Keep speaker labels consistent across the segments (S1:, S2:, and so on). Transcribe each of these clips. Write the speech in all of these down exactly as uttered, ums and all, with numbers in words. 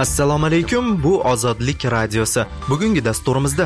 S1: Assalomu alaykum, bu Ozodlik radiosi. Bugungi dasturimizda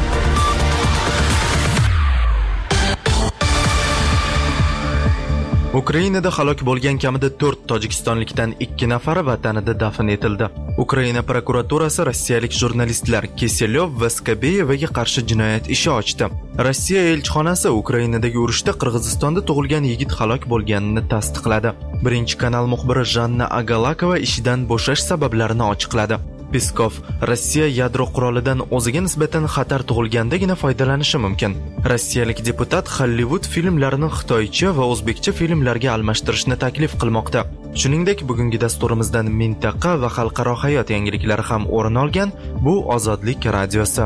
S1: Ukrainada halok bo'lgan kamida to'rt tojikistonlikdan ikki nafari vatanida dafn etildi. Ukraina prokuraturasi rossiyalik jurnalistlar Kiselyov va Skabeyevaga qarshi jinoyat ishi ochdi. Rossiya elchixonasi Ukrainadagi urushda Qirg'izistonda tug'ilgan yigit halok bo'lganini tasdiqladi. Birinchi kanal muxbiri Janna Agalakova ishidan bo'shash sabablarini ochiqladi. Peskov, Rossiya yadro qurolidan o'ziga nisbatan xatar tug'ilgandagina foydalanishi mumkin. Rossiyalik deputat Hollywood filmlarini xitoycha va o'zbekcha filmlarga almashtirishni taklif qilmoqda. Shuningdek, bugungi dasturimizdan mintaqa va xalqaro hayot yangiliklari ham o'rin olgan. Bu Ozodlik radiosi.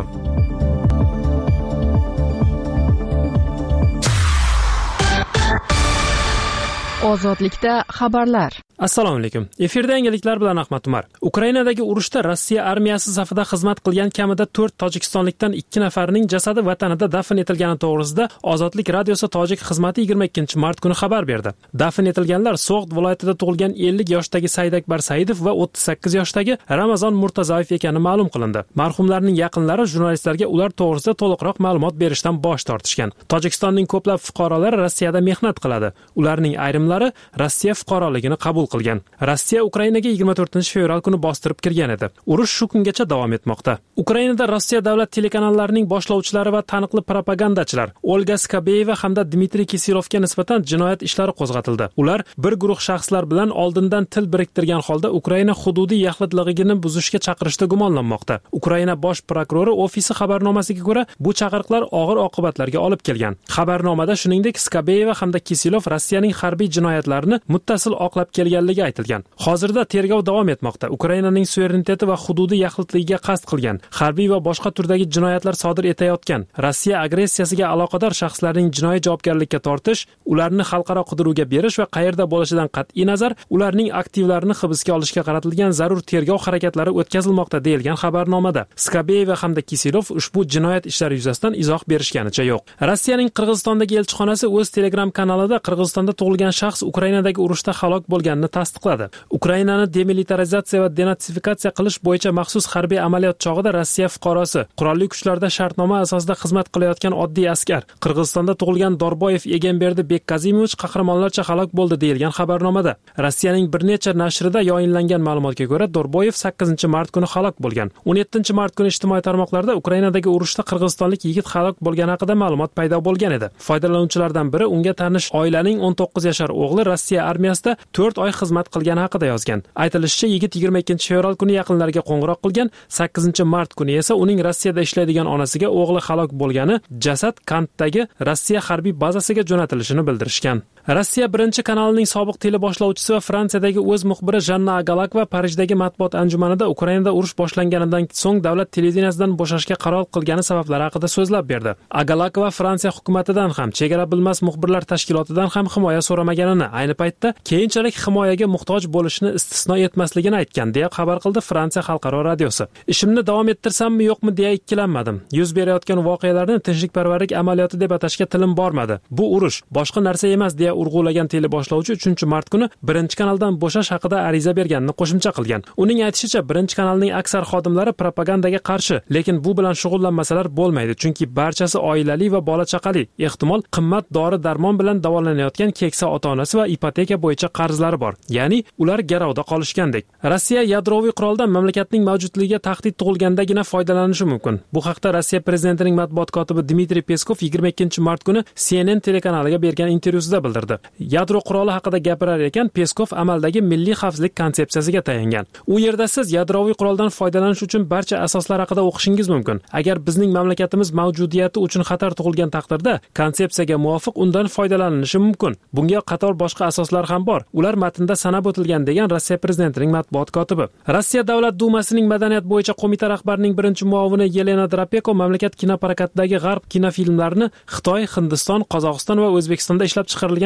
S2: Ozodlikda xabarlar.
S3: Assalomu alaykum. Efirda yangiliklar bilan Ahmad Umar. Ukrainadagi urushda Rossiya armiyasi safida xizmat qilgan kamida to'rt tojikistonlikdan ikki nafarining jasadi vatanida dafn etilgani to'g'risida Ozodlik radiosi tojik xizmati yigirma ikkinchi mart kuni xabar berdi. Dafn etilganlar So'g'd viloyatida tug'ilgan ellik yoshdagi Saidakbar Saidov va o'ttiz sakkiz yoshdagi Ramazon Murtazoyev ekani ma'lum qilindi. Marhumlarning yaqinlari jurnalistlarga ular to'g'risida to'liqroq ma'lumot berishdan bosh tortishgan. Tojikistonning ko'plab fuqarolari Rossiyada mehnat qiladi. Ularning ayrimlari Rossiya fuqaroligini qabul qilgan. Rossiya Ukrainaga yigirma to'rtinchi fevral kuni bostirib kirgan edi. Urush shu kungacha davom etmoqda. Ukrainada Rossiya davlat telekanallarining boshlovchilari va taniqli propagandachilar Olga Skabeyeva hamda Dmitriy Kisilovga nisbatan jinoyat ishlari qo'zg'atildi. Ular bir guruh shaxslar bilan oldindan til biriktirgan holda Ukraina hududiy yaxlitligini buzishga chaqirishda gumonlanmoqda. Ukraina bosh prokurori ofisi xabarnomasiga ko'ra, bu chaqiriqlar og'ir oqibatlarga olib kelgan. Xabarnomada shuningdek Skabeyeva hamda Kisilov Rossiyaning harbiy jinoyatlarini muttasil oqlab kelganligi aytilgan. Hozirda tergov davom etmoqda. Ukrainaning suvereniteti va hududiy yaxlitligiga qasd qilgan, harbiy va boshqa turdagi jinoyatlar sodir etayotgan, Rossiya agressiyasiga aloqador shaxslarning jinoiy javobgarlikka tortish, ularni xalqaro qidiruvga berish va qayerda bo'lishidan qat'iy nazar, ularning aktivlarini hibsga olishga qaratilgan zarur tergov harakatlari o'tkazilmoqda deyilgan xabarnomada. Skabeyeva hamda Kisilov ushbu jinoyat ishlari yuzasidan izoh berishganicha yo'q. Rossiyaning Qirg'izistondagi elchixonasi o'z Telegram kanalida Qirg'izistonda tug'ilgan shaxs Ukrainadagi urushda halok bo'lganini tasdiqladi. Ukrainani demilitarizatsiya va denatsifikatsiya qilish bo'yicha maxsus harbiy amaliyot chog'ida Rossiya fuqarosi, qurolli kuchlarda shartnoma asosida xizmat qilayotgan oddiy askar, Qirg'izistonda tug'ilgan Dorboyev Egenberdi Bekkazimiovich qahramonlarcha halok bo'ldi deyilgan xabarnomada. Rossiyaning bir necha nashrida yoyinlangan ma'lumotga ko'ra, Dorboyev sakkizinchi mart kuni halok bo'lgan. o'n yettinchi mart kuni ijtimoiy tarmoqlarda Ukrainadagi urushda qirg'izistonlik yigit halok bo'lgani haqida ma'lumot paydo bo'lgan edi. Foydalanuvchilardan biri unga tanish oilaning o'n to'qqiz yashar o'g'li Rossiya armiyasida to'rt oy xizmat qilgani haqida yozgan. Aytilishicha, yigit yigirma ikkinchi fevral kuni yaqinlariga qo'ng'iroq qilgan, sakkizinchi mart kuni esa uning Rossiyada ishlaydigan onasiga o'g'li halok bo'lgani, jasad Kantdagi Rossiya harbiy bazasiga jo'natilishini bildirishgan. Rossiya birinchi kanalining sobiq teleboshlovchisi va Fransiyadagi o'z muxbiri Janna Agalakova Parijdagi matbuot anjumanida Ukrainada urush boshlanganidan so'ng davlat televideniyasidan bo'shashga qaror qilgani sabablari haqida so'zlab berdi. Agalakova Fransiya hukumatidan ham, chegara bilmas muxbirlar tashkilotidan ham himoya so'ramaganini, ayni paytda keyinchalik himoyaga muhtoj bo'lishini istisno etmasligini aytgan, deya xabar qildi Fransiya xalqaro radiosi. Ishimni davom ettirsammi yo'qmi deya ikkilanmadim. Yuz berayotgan voqealarni tinchlikparvarlik amaliyoti deb atashga tilim bormadi. Bu urush boshqa narsa emas, deya urg'ulagan teleboshlovchi uchinchi mart kuni birinchi kanaldan bo'shash haqida ariza berganini qo'shimcha qilgan. Uning aytishicha, birinchi kanalning aksar xodimlari propagandaga qarshi, lekin bu bilan shug'ullanmasalar bo'lmaydi, chunki barchasi oilali va bola chaqali, ehtimol qimmat dori-darmon bilan davolanayotgan keksa ota-onasi va ipoteka bo'yicha qarzlari bor. Ya'ni ular garovda qolishgandek. Rossiya yadroviy quroldan mamlakatning mavjudligiga tahdid tug'ilgandagina foydalanishi mumkin. Bu haqda Rossiya prezidentining matbuot kotibi Dmitriy Peskov yigirma ikkinchi mart kuni C N N telekanaliga bergan intervyusida bildirdi. Yadro quroli haqida gapirar ekan, Peskov amaldagi milliy xavfsizlik konsepsiyasiga tayangan. U yerda siz yadroviy quroldan foydalanish uchun barcha asoslar haqida o'qishingiz mumkin. Agar bizning mamlakatimiz mavjudiyati uchun xatar tug'ilgan taqdirda, konsepsiyaga muvofiq undan foydalanishi mumkin. Bunga qator boshqa asoslar ham bor. Ular matnda sanab o'tilgan, degan Rossiya prezidentining matbuot kotibi. Rossiya Davlat dumasining madaniyat bo'yicha qo'mita rahbarining birinchi muovini Yelena Drapeko mamlakat kinoprokatidagi g'arb kinofilmlarini Xitoy, Hindiston, Qozog'iston va O'zbekistonda ishlab chiqarilgan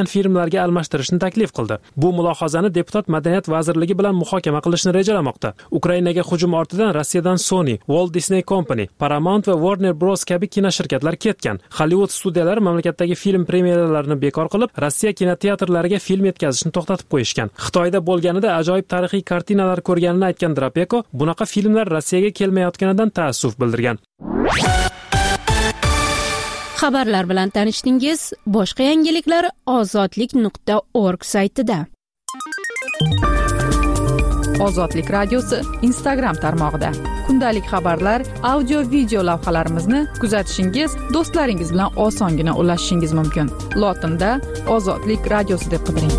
S3: filmlarga almashtirishni taklif qildi. Bu mulohazani deputat Madaniyat vazirligi bilan muhokama qilishni rejalamoqda. Ukrainaga hujum ortidan Rossiyadan Sony, Walt Disney Company, Paramount va Warner Bros kabi kinoshirkatlar ketgan. Hollywood studiyalari mamlakatdagi film premyeralarini bekor qilib, Rossiya kinoteatrlariga film yetkazishni to'xtatib qo'yishgan. Xitoyda bo'lganida ajoyib tarixiy kartinalar ko'rganini aytgan Drapeko, bunaqa filmlar Rossiyaga kelmayotganidan taassuf bildirgan.
S4: Xabarlar bilan tanishdingiz. Boshqa yangiliklar ozodlik nuqta org saytida.
S2: Ozodlik radiosi Instagram tarmog'ida. Kundalik xabarlar, audio, video lavhalarimizni kuzatishingiz, do'stlaringiz bilan osongina ulashishingiz mumkin. Lotinda Ozodlik radiosi deb qidiring.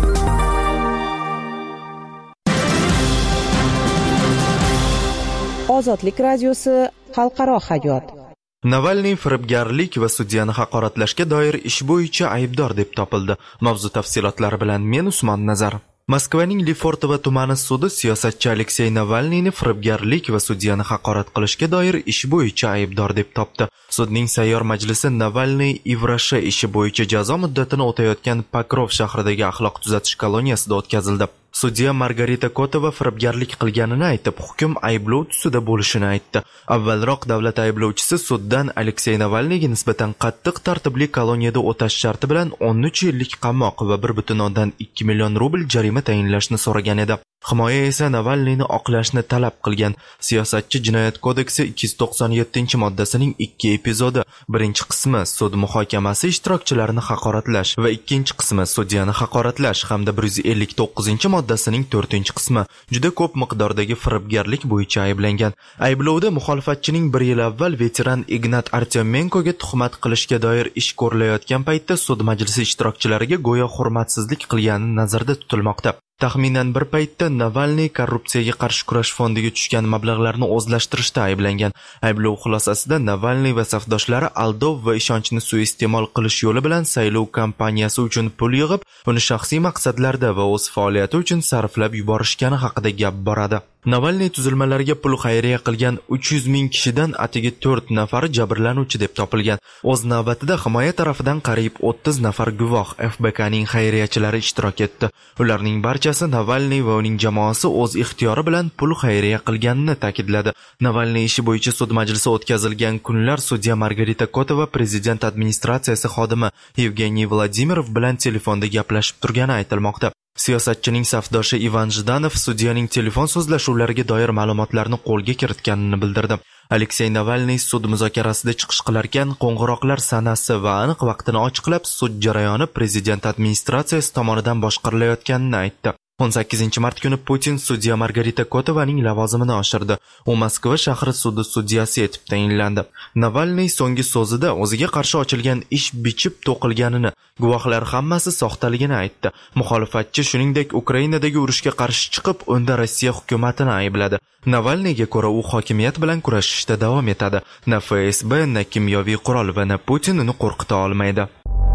S5: Ozodlik radiosi xalqaro hayot.
S1: Navalniy firibgarlik va sudyani haqoratlashga doir ish bo'yicha aybdor deb topildi. Mavzu tafsilotlari bilan men Usmon Nazar. Moskvaning Lefortovo tumani sudi siyosatchi Aleksey Navalniyni firibgarlik va sudyani haqorat qilishga doir ish bo'yicha aybdor deb topdi. Sudning sayyor majlisi Navalniy Ivrashe ishi bo'yicha jazo muddatini o'tayotgan Pokrov shahridagi axloq tuzatish koloniyasida o'tkazildi. Sudya Margarita Kotova firibgarlik qilganini aytib, hukm ayblov tusida bo'lishini aytdi. Avvalroq davlat ayblovchisi suddan Aleksey Navalniyga nisbatan qattiq tartibli koloniyada o'tash sharti bilan o'n uch yillik qamoq va bir butun o'ndan ikki million rubl jarima tayinlashni so'ragan edi. Himoya esa Navalniyni oqlashni talab qilgan. Siyosatchi jinoyat kodeksi ikki yuz to'qson yettinchi moddasining ikki epizodi, birinchi qismi sud muhokamasi ishtirokchilarini haqoratlash va ikkinchi qismi sudyani haqoratlash hamda bir yuz ellik to'qqizinchi moddasining to'rtinchi qismi juda ko'p miqdordagi firibgarlik bo'yicha ayblangan. Ayblovda muxolifatchining bir yil avval veteran Ignat Artyomenkoga tuhmat qilishga doir ish ko'rilayotgan paytda sud majlisi ishtirokchilariga go'yo hurmatsizlik qilgani nazarda tutilmoqda. Taxminan bir paytda Navalniy korrupsiyaga qarshi kurash fondiga tushgan mablag'larni o'zlashtirishda ayblangan. Ayblov xulosasida Navalniy va safdoshlari aldov va ishonchni suiiste'mol qilish yo'li bilan saylov kampaniyasi uchun pul yig'ib, uni shaxsiy maqsadlarda va o'z faoliyati uchun sarflab yuborishgani haqida gap boradi. Navalniy tuzilmalariga pul xayriya qilgan uch yuz ming kishidan atigi to'rt nafari jabrlanuvchi deb topilgan. O'z navbatida himoya tarafidan qariyb o'ttiz nafar guvoh F B K'ning xayriyachilari ishtirok etdi. Ularning barchasi Navalniy va uning jamoasi o'z ixtiyori bilan pul xayriya qilganini ta'kidladi. Navalniy ishi bo'yicha sud majlisi o'tkazilgan kunlar sudya Margarita Kotova prezident administratsiyasi xodimi Evgeniy Vladimirov bilan telefonda gaplashib turgani aytilmoqda. Siyosatchining safdoshi Ivan Jdanov sudyaning telefon so'zlashuvlariga doir ma'lumotlarni qo'lga kiritganini bildirdi. Aleksey Navalniy sud muzokarasida chiqish qilarkan, qo'ng'iroqlar sanasi va aniq vaqtini ochiqlab, sud jarayoni prezident administratsiyasi tomonidan boshqarilayotganini aytdi. o'n sakkizinchi mart kuni Putin sudya Margarita Kotovaning lavozimini oshirdi. U Moskva shahri sudi sudyasi etib tayinlandi. Navalniy so'nggi so'zida o'ziga qarshi ochilgan ish bichib to'qilganini, guvohlar hammasi soxtaligini aytdi. Muxolifatchi shuningdek Ukrainadagi urushga qarshi chiqib, unda Rossiya hukumatini aybladi. Navalniyga ko'ra u hokimiyat bilan kurashishda davom etadi. Na F S B, na kimyoviy qurol va na Putin uni qo'rqita olmaydi.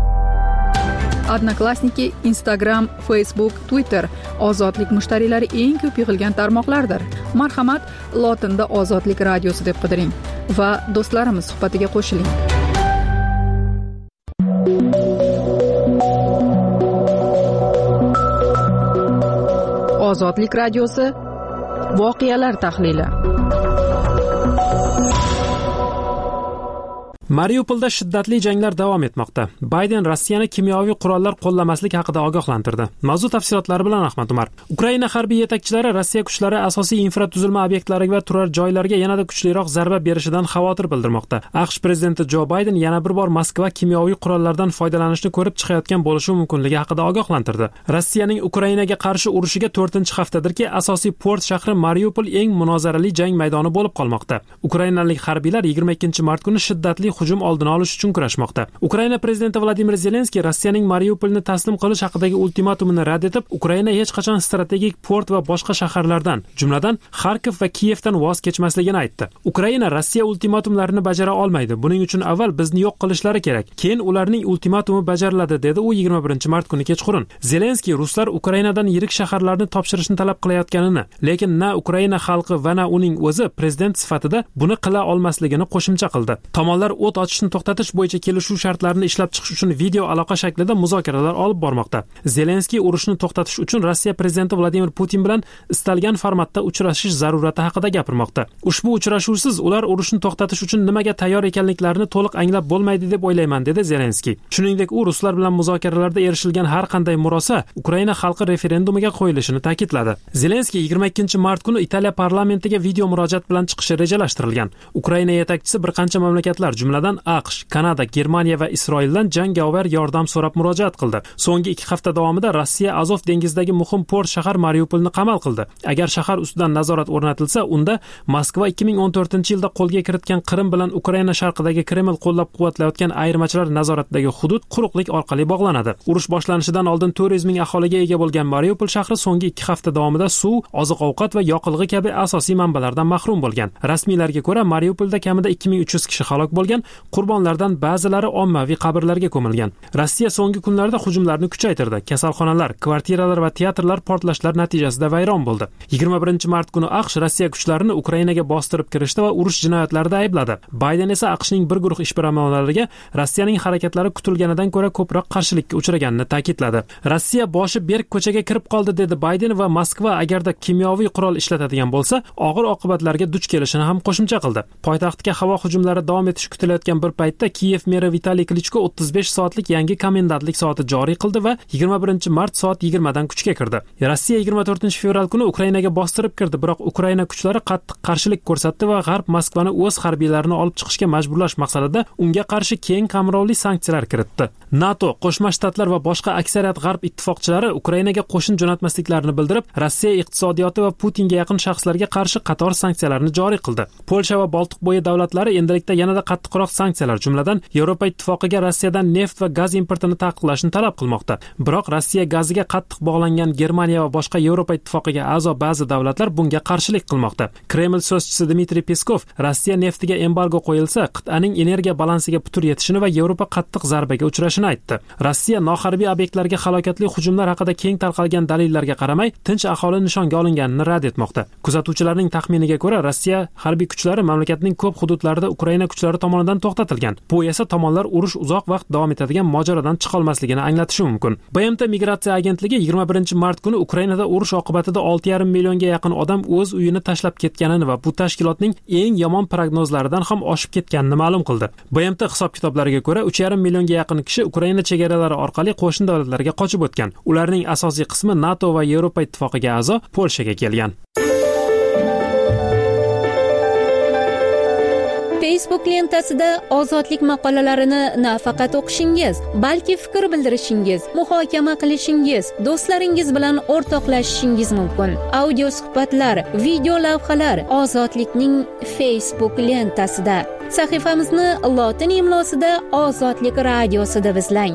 S2: Odnoklassniki, Instagram, Facebook, Twitter ozodlik mushtariylari eng ko'p yig'ilgan tarmoqlardir. Marhamat, lotinda Ozodlik radiosi deb qidiring va do'stlarimiz suhbatiga qo'shiling. Ozodlik radiosi voqealar tahlili.
S3: Mariupolda shiddatli janglar davom etmoqda. Bayden Rossiyani kimyoviy qurollar qo'llamaslik haqida ogohlantirdi. Mavzu tafsilotlari bilan Ahmad Umar. Ukraina harbiy yetakchilari Rossiya kuchlari asosiy infratuzilma obyektlariga va turar joylarga yanada kuchliroq zarba berishidan xavotir bildirmoqda. AQSh prezidenti Jo Bayden yana bir bor Moskva kimyoviy qurollardan foydalanishni ko'rib chiqayotgan bo'lishi mumkinligi haqida ogohlantirdi. Rossiyaning Ukrainaga qarshi urushiga to'rtinchi haftadirki, asosiy port shahri Mariupol eng munozarali jang maydoni bo'lib qolmoqda. Ukrainalik harbiylar yigirma ikkinchi mart kuni shiddatli hujum oldini olish uchun kurashmoqda. Ukraina prezidenti Vladimir Zelenskiy Rossiyaning Mariupolni taslim qilish haqidagi ultimatumini rad etib, Ukraina hech qachon strategik port va boshqa shaharlardan, jumladan Kharkiv va Kiyevdan voz kechmasligini aytdi. Ukraina Rossiya ultimatumlarini bajara olmaydi. Buning uchun avval bizni yo'q qilishlari kerak. Keyin ularning ultimatumi bajariladi, dedi u yigirma birinchi mart kuni kechqurun. Zelenskiy ruslar Ukrainadan yirik shaharlarni topshirishni talab qilayotganini, lekin na Ukraina xalqi va na uning o'zi prezident sifatida buni qila olmasligini qo'shimcha qildi. Tomonlar o't ochishni to'xtatish bo'yicha kelishuv shartlarini ishlab chiqish uchun video aloqa shaklida muzokaralar olib bormoqda. Zelenskiy urushni to'xtatish uchun Rossiya prezidenti Vladimir Putin bilan istalgan formatda uchrashish zarurati haqida gapirmoqda. Ushbu uchrashuvsiz ular urushni to'xtatish uchun nimaga tayyor ekanliklarini to'liq anglab bo'lmaydi deb o'ylayman, dedi Zelenskiy. Shuningdek, u ruslar bilan muzokaralarda erishilgan har qanday murosa Ukraina xalqi referendumiga qo'yilishini ta'kidladi. Zelenskiy yigirma ikkinchi mart kuni Italiya parlamentiga video murojaat bilan chiqishi rejalashtirilgan. Ukraina yetakchisi bir qancha mamlakatlar, jumladan AQSh, Kanada, Germaniya va Isroildan jangovar yordam so'rab murojaat qildi. So'nggi ikki hafta davomida Rossiya Azov dengizidagi muhim port shahar Mariupolni qamal qildi. Agar shahar ustidan nazorat o'rnatilsa, unda Moskva ikki ming o'n to'rtinchi yilda qo'lga kiritgan Qrim bilan Ukraina sharqidagi Kreml qo'llab-quvvatlayotgan ayirmachilar nazoratidagi hudud quruqlik orqali bog'lanadi. Urush boshlanishidan oldin to'rt yuz ming aholiga ega bo'lgan Mariupol shahri so'nggi ikki hafta davomida suv, oziq-ovqat va yoqilg'i kabi asosiy manbalardan mahrum bo'lgan. Rasmiylarga ko'ra, Mariupolda kamida ikki ming uch yuz kishi halok bo'lgan, qurbonlardan ba'zilari ommaviy qabrlarga ko'milgan. Rossiya so'nggi kunlarda hujumlarni kuchaytirdi. Kasalxonalar, kvartiralar va teatrlar portlashlar natijasida vayron bo'ldi. yigirma birinchi mart kuni AQSh Rossiya kuchlarini Ukrainaga bostirib kirishdi va urush jinoyatlarida aybladi. Bayden esa AQShning bir guruh ishbilarmonlariga Rossiyaning harakatlari kutilganidan ko'ra ko'proq qarshilikka uchraganini ta'kidladi. Rossiya boshi berk ko'chaga kirib qoldi, dedi Bayden va Moskva agarda kimyoviy qurol ishlatadigan bo'lsa, og'ir oqibatlarga duch kelishini ham qo'shimcha qildi. Poytaxtga havo hujumlari davom etishi kutilayotgan bir paytda Kiyev meri Vitaliy Klichko o'ttiz besh soatlik yangi komendantlik soati joriy qildi va yigirma birinchi mart soat yigirma dan kuchga kirdi. Rossiya yigirma to'rtinchi fevral kuni Ukrainaga bostirib kirdi, biroq Ukraina kuchlari qattiq qarshilik ko'rsatdi va G'arb Moskvani o'z harbiylarini olib chiqishga majburlash maqsadida unga qarshi keng qamrovli sanksiyalar kiritdi. NATO, Qo'shma Shtatlar va boshqa aksariyat G'arb ittifoqchilari Ukrainaga qo'shin jo'natmasliklarini bildirib, Rossiya iqtisodiyoti va Putinga yaqin shaxslarga qarshi qator sanksiyalarni joriy qildi. Polsha va Boltiqbo'yi davlatlari endilikda yanada qattiqroq sanksiyalar, jumladan Yevropa ittifoqiga Rossiyadan neft va gaz importini taqiqlashni talab qilmoqda. Biroq Rossiya gaziga qattiq bog'langan Germaniya va boshqa Yevropa ittifoqiga a'zo ba'zi davlatlar bunga qarshilik qilmoqda. Kreml so'zchisi Dmitriy Peskov Rossiya neftiga embargo qo'yilsa, qit'aning energiya balansiga putur yetishini va Yevropa qattiq zarbaga uchrashini aytdi. Rossiya noharbiy obyektlarga halokatli hujumlar haqida keng tarqalgan dalillarga qaramay, tinch aholi nishonga olinganini rad etmoqda. Kuzatuvchilarning taxminiga ko'ra, Rossiya harbiy kuchlari mamlakatning ko'p hududlarida Ukraina kuchlari tomonidan to'xtatilgan. Bu esa tomonlar urush uzoq vaqt davom etadigan mojarodan chiqa olmasligini anglatishi mumkin. B M T migratsiya agentligi yigirma birinchi mart kuni Ukrainada urush oqibatida olti yarim millionga yaqin odam o'z uyini tashlab ketganini va bu tashkilotning eng yomon prognozlaridan ham oshib ketganini ma'lum qildi. B M T hisob-kitoblariga ko'ra, uch yarim millionga yaqin kishi Ukraina chegaralari orqali qo'shni davlatlarga qochib o'tgan. Ularning asosiy qismi NATO va Yevropa ittifoqiga a'zo Polshaga kelgan.
S4: Facebook lentasida ozodlik maqolalarini nafaqat o'qishingiz, balki fikr bildirishingiz, muhokama qilishingiz, do'stlaringiz bilan o'rtoqlashishingiz mumkin. Audio suhbatlar, video lavhalar Ozodlikning Facebook lentasida. Sahifamizni lotin imlosida Ozodlik radiosi deb izlang.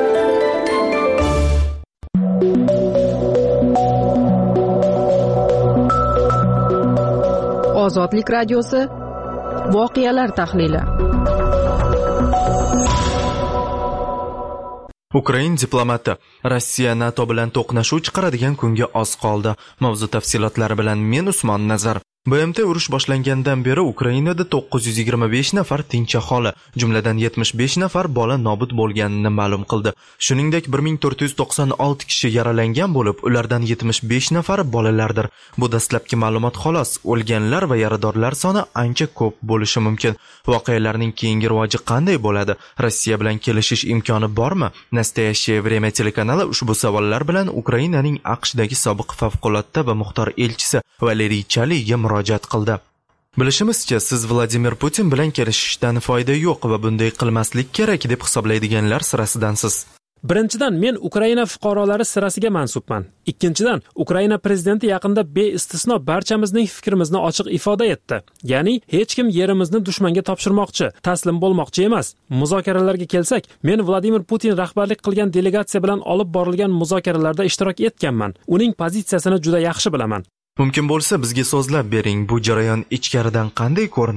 S2: Ozodlik radiosi voqealar tahlili.
S1: Ukrain diplomati Rossiya NATO bilan to'qnashuv chiqaradigan kunga oz qoldi. Mavzu tafsilotlari bilan men Usmon Nazar. B M T urush boshlangandan beri Ukrainada to'qqiz yuz yigirma besh nafar tinch aholi, jumladan yetmish besh nafar bola nobud bo'lganini ma'lum qildi. Shuningdek, bir ming to'rt yuz to'qson olti kishi yaralangan bo'lib, ulardan yetmish besh nafari bolalardir. Bu dastlabki ma'lumot xolos. O'lganlar va yaradorlar soni ancha ko'p bo'lishi mumkin. Voqealarning keyingi rivoji qanday bo'ladi? Rossiya bilan kelishish imkoni bormi? Nastoyashye Vremya telekanali ushbu savollar bilan Ukrainaning AQShdagi sobiq favqulodda va muxtor elchisi Valeriy Chaliga murojaat qildi. Bilishimizcha, siz Vladimir Putin bilan kelishishdan foyda yo'q va bunday qilmaslik kerak deb hisoblaydiganlar sirasidansiz.
S3: Birinchidan, men Ukraina fuqarolari sirasiga mansubman. Ikkinchidan, Ukraina prezidenti yaqinda beistisno barchamizning fikrimizni ochiq ifoda etdi. Ya'ni, hech kim yerimizni dushmanga topshirmoqchi, taslim bo'lmoqchi emas. Muzokaralarga kelsak, men Vladimir Putin rahbarlik qilgan delegatsiya bilan olib borilgan muzokaralarda ishtirok etganman. Uning pozitsiyasini juda yaxshi bilaman.
S1: Mumkin bo'lsa bizga so'zlab bering, bu jarayon ichkaridan qanday ko'rinadi?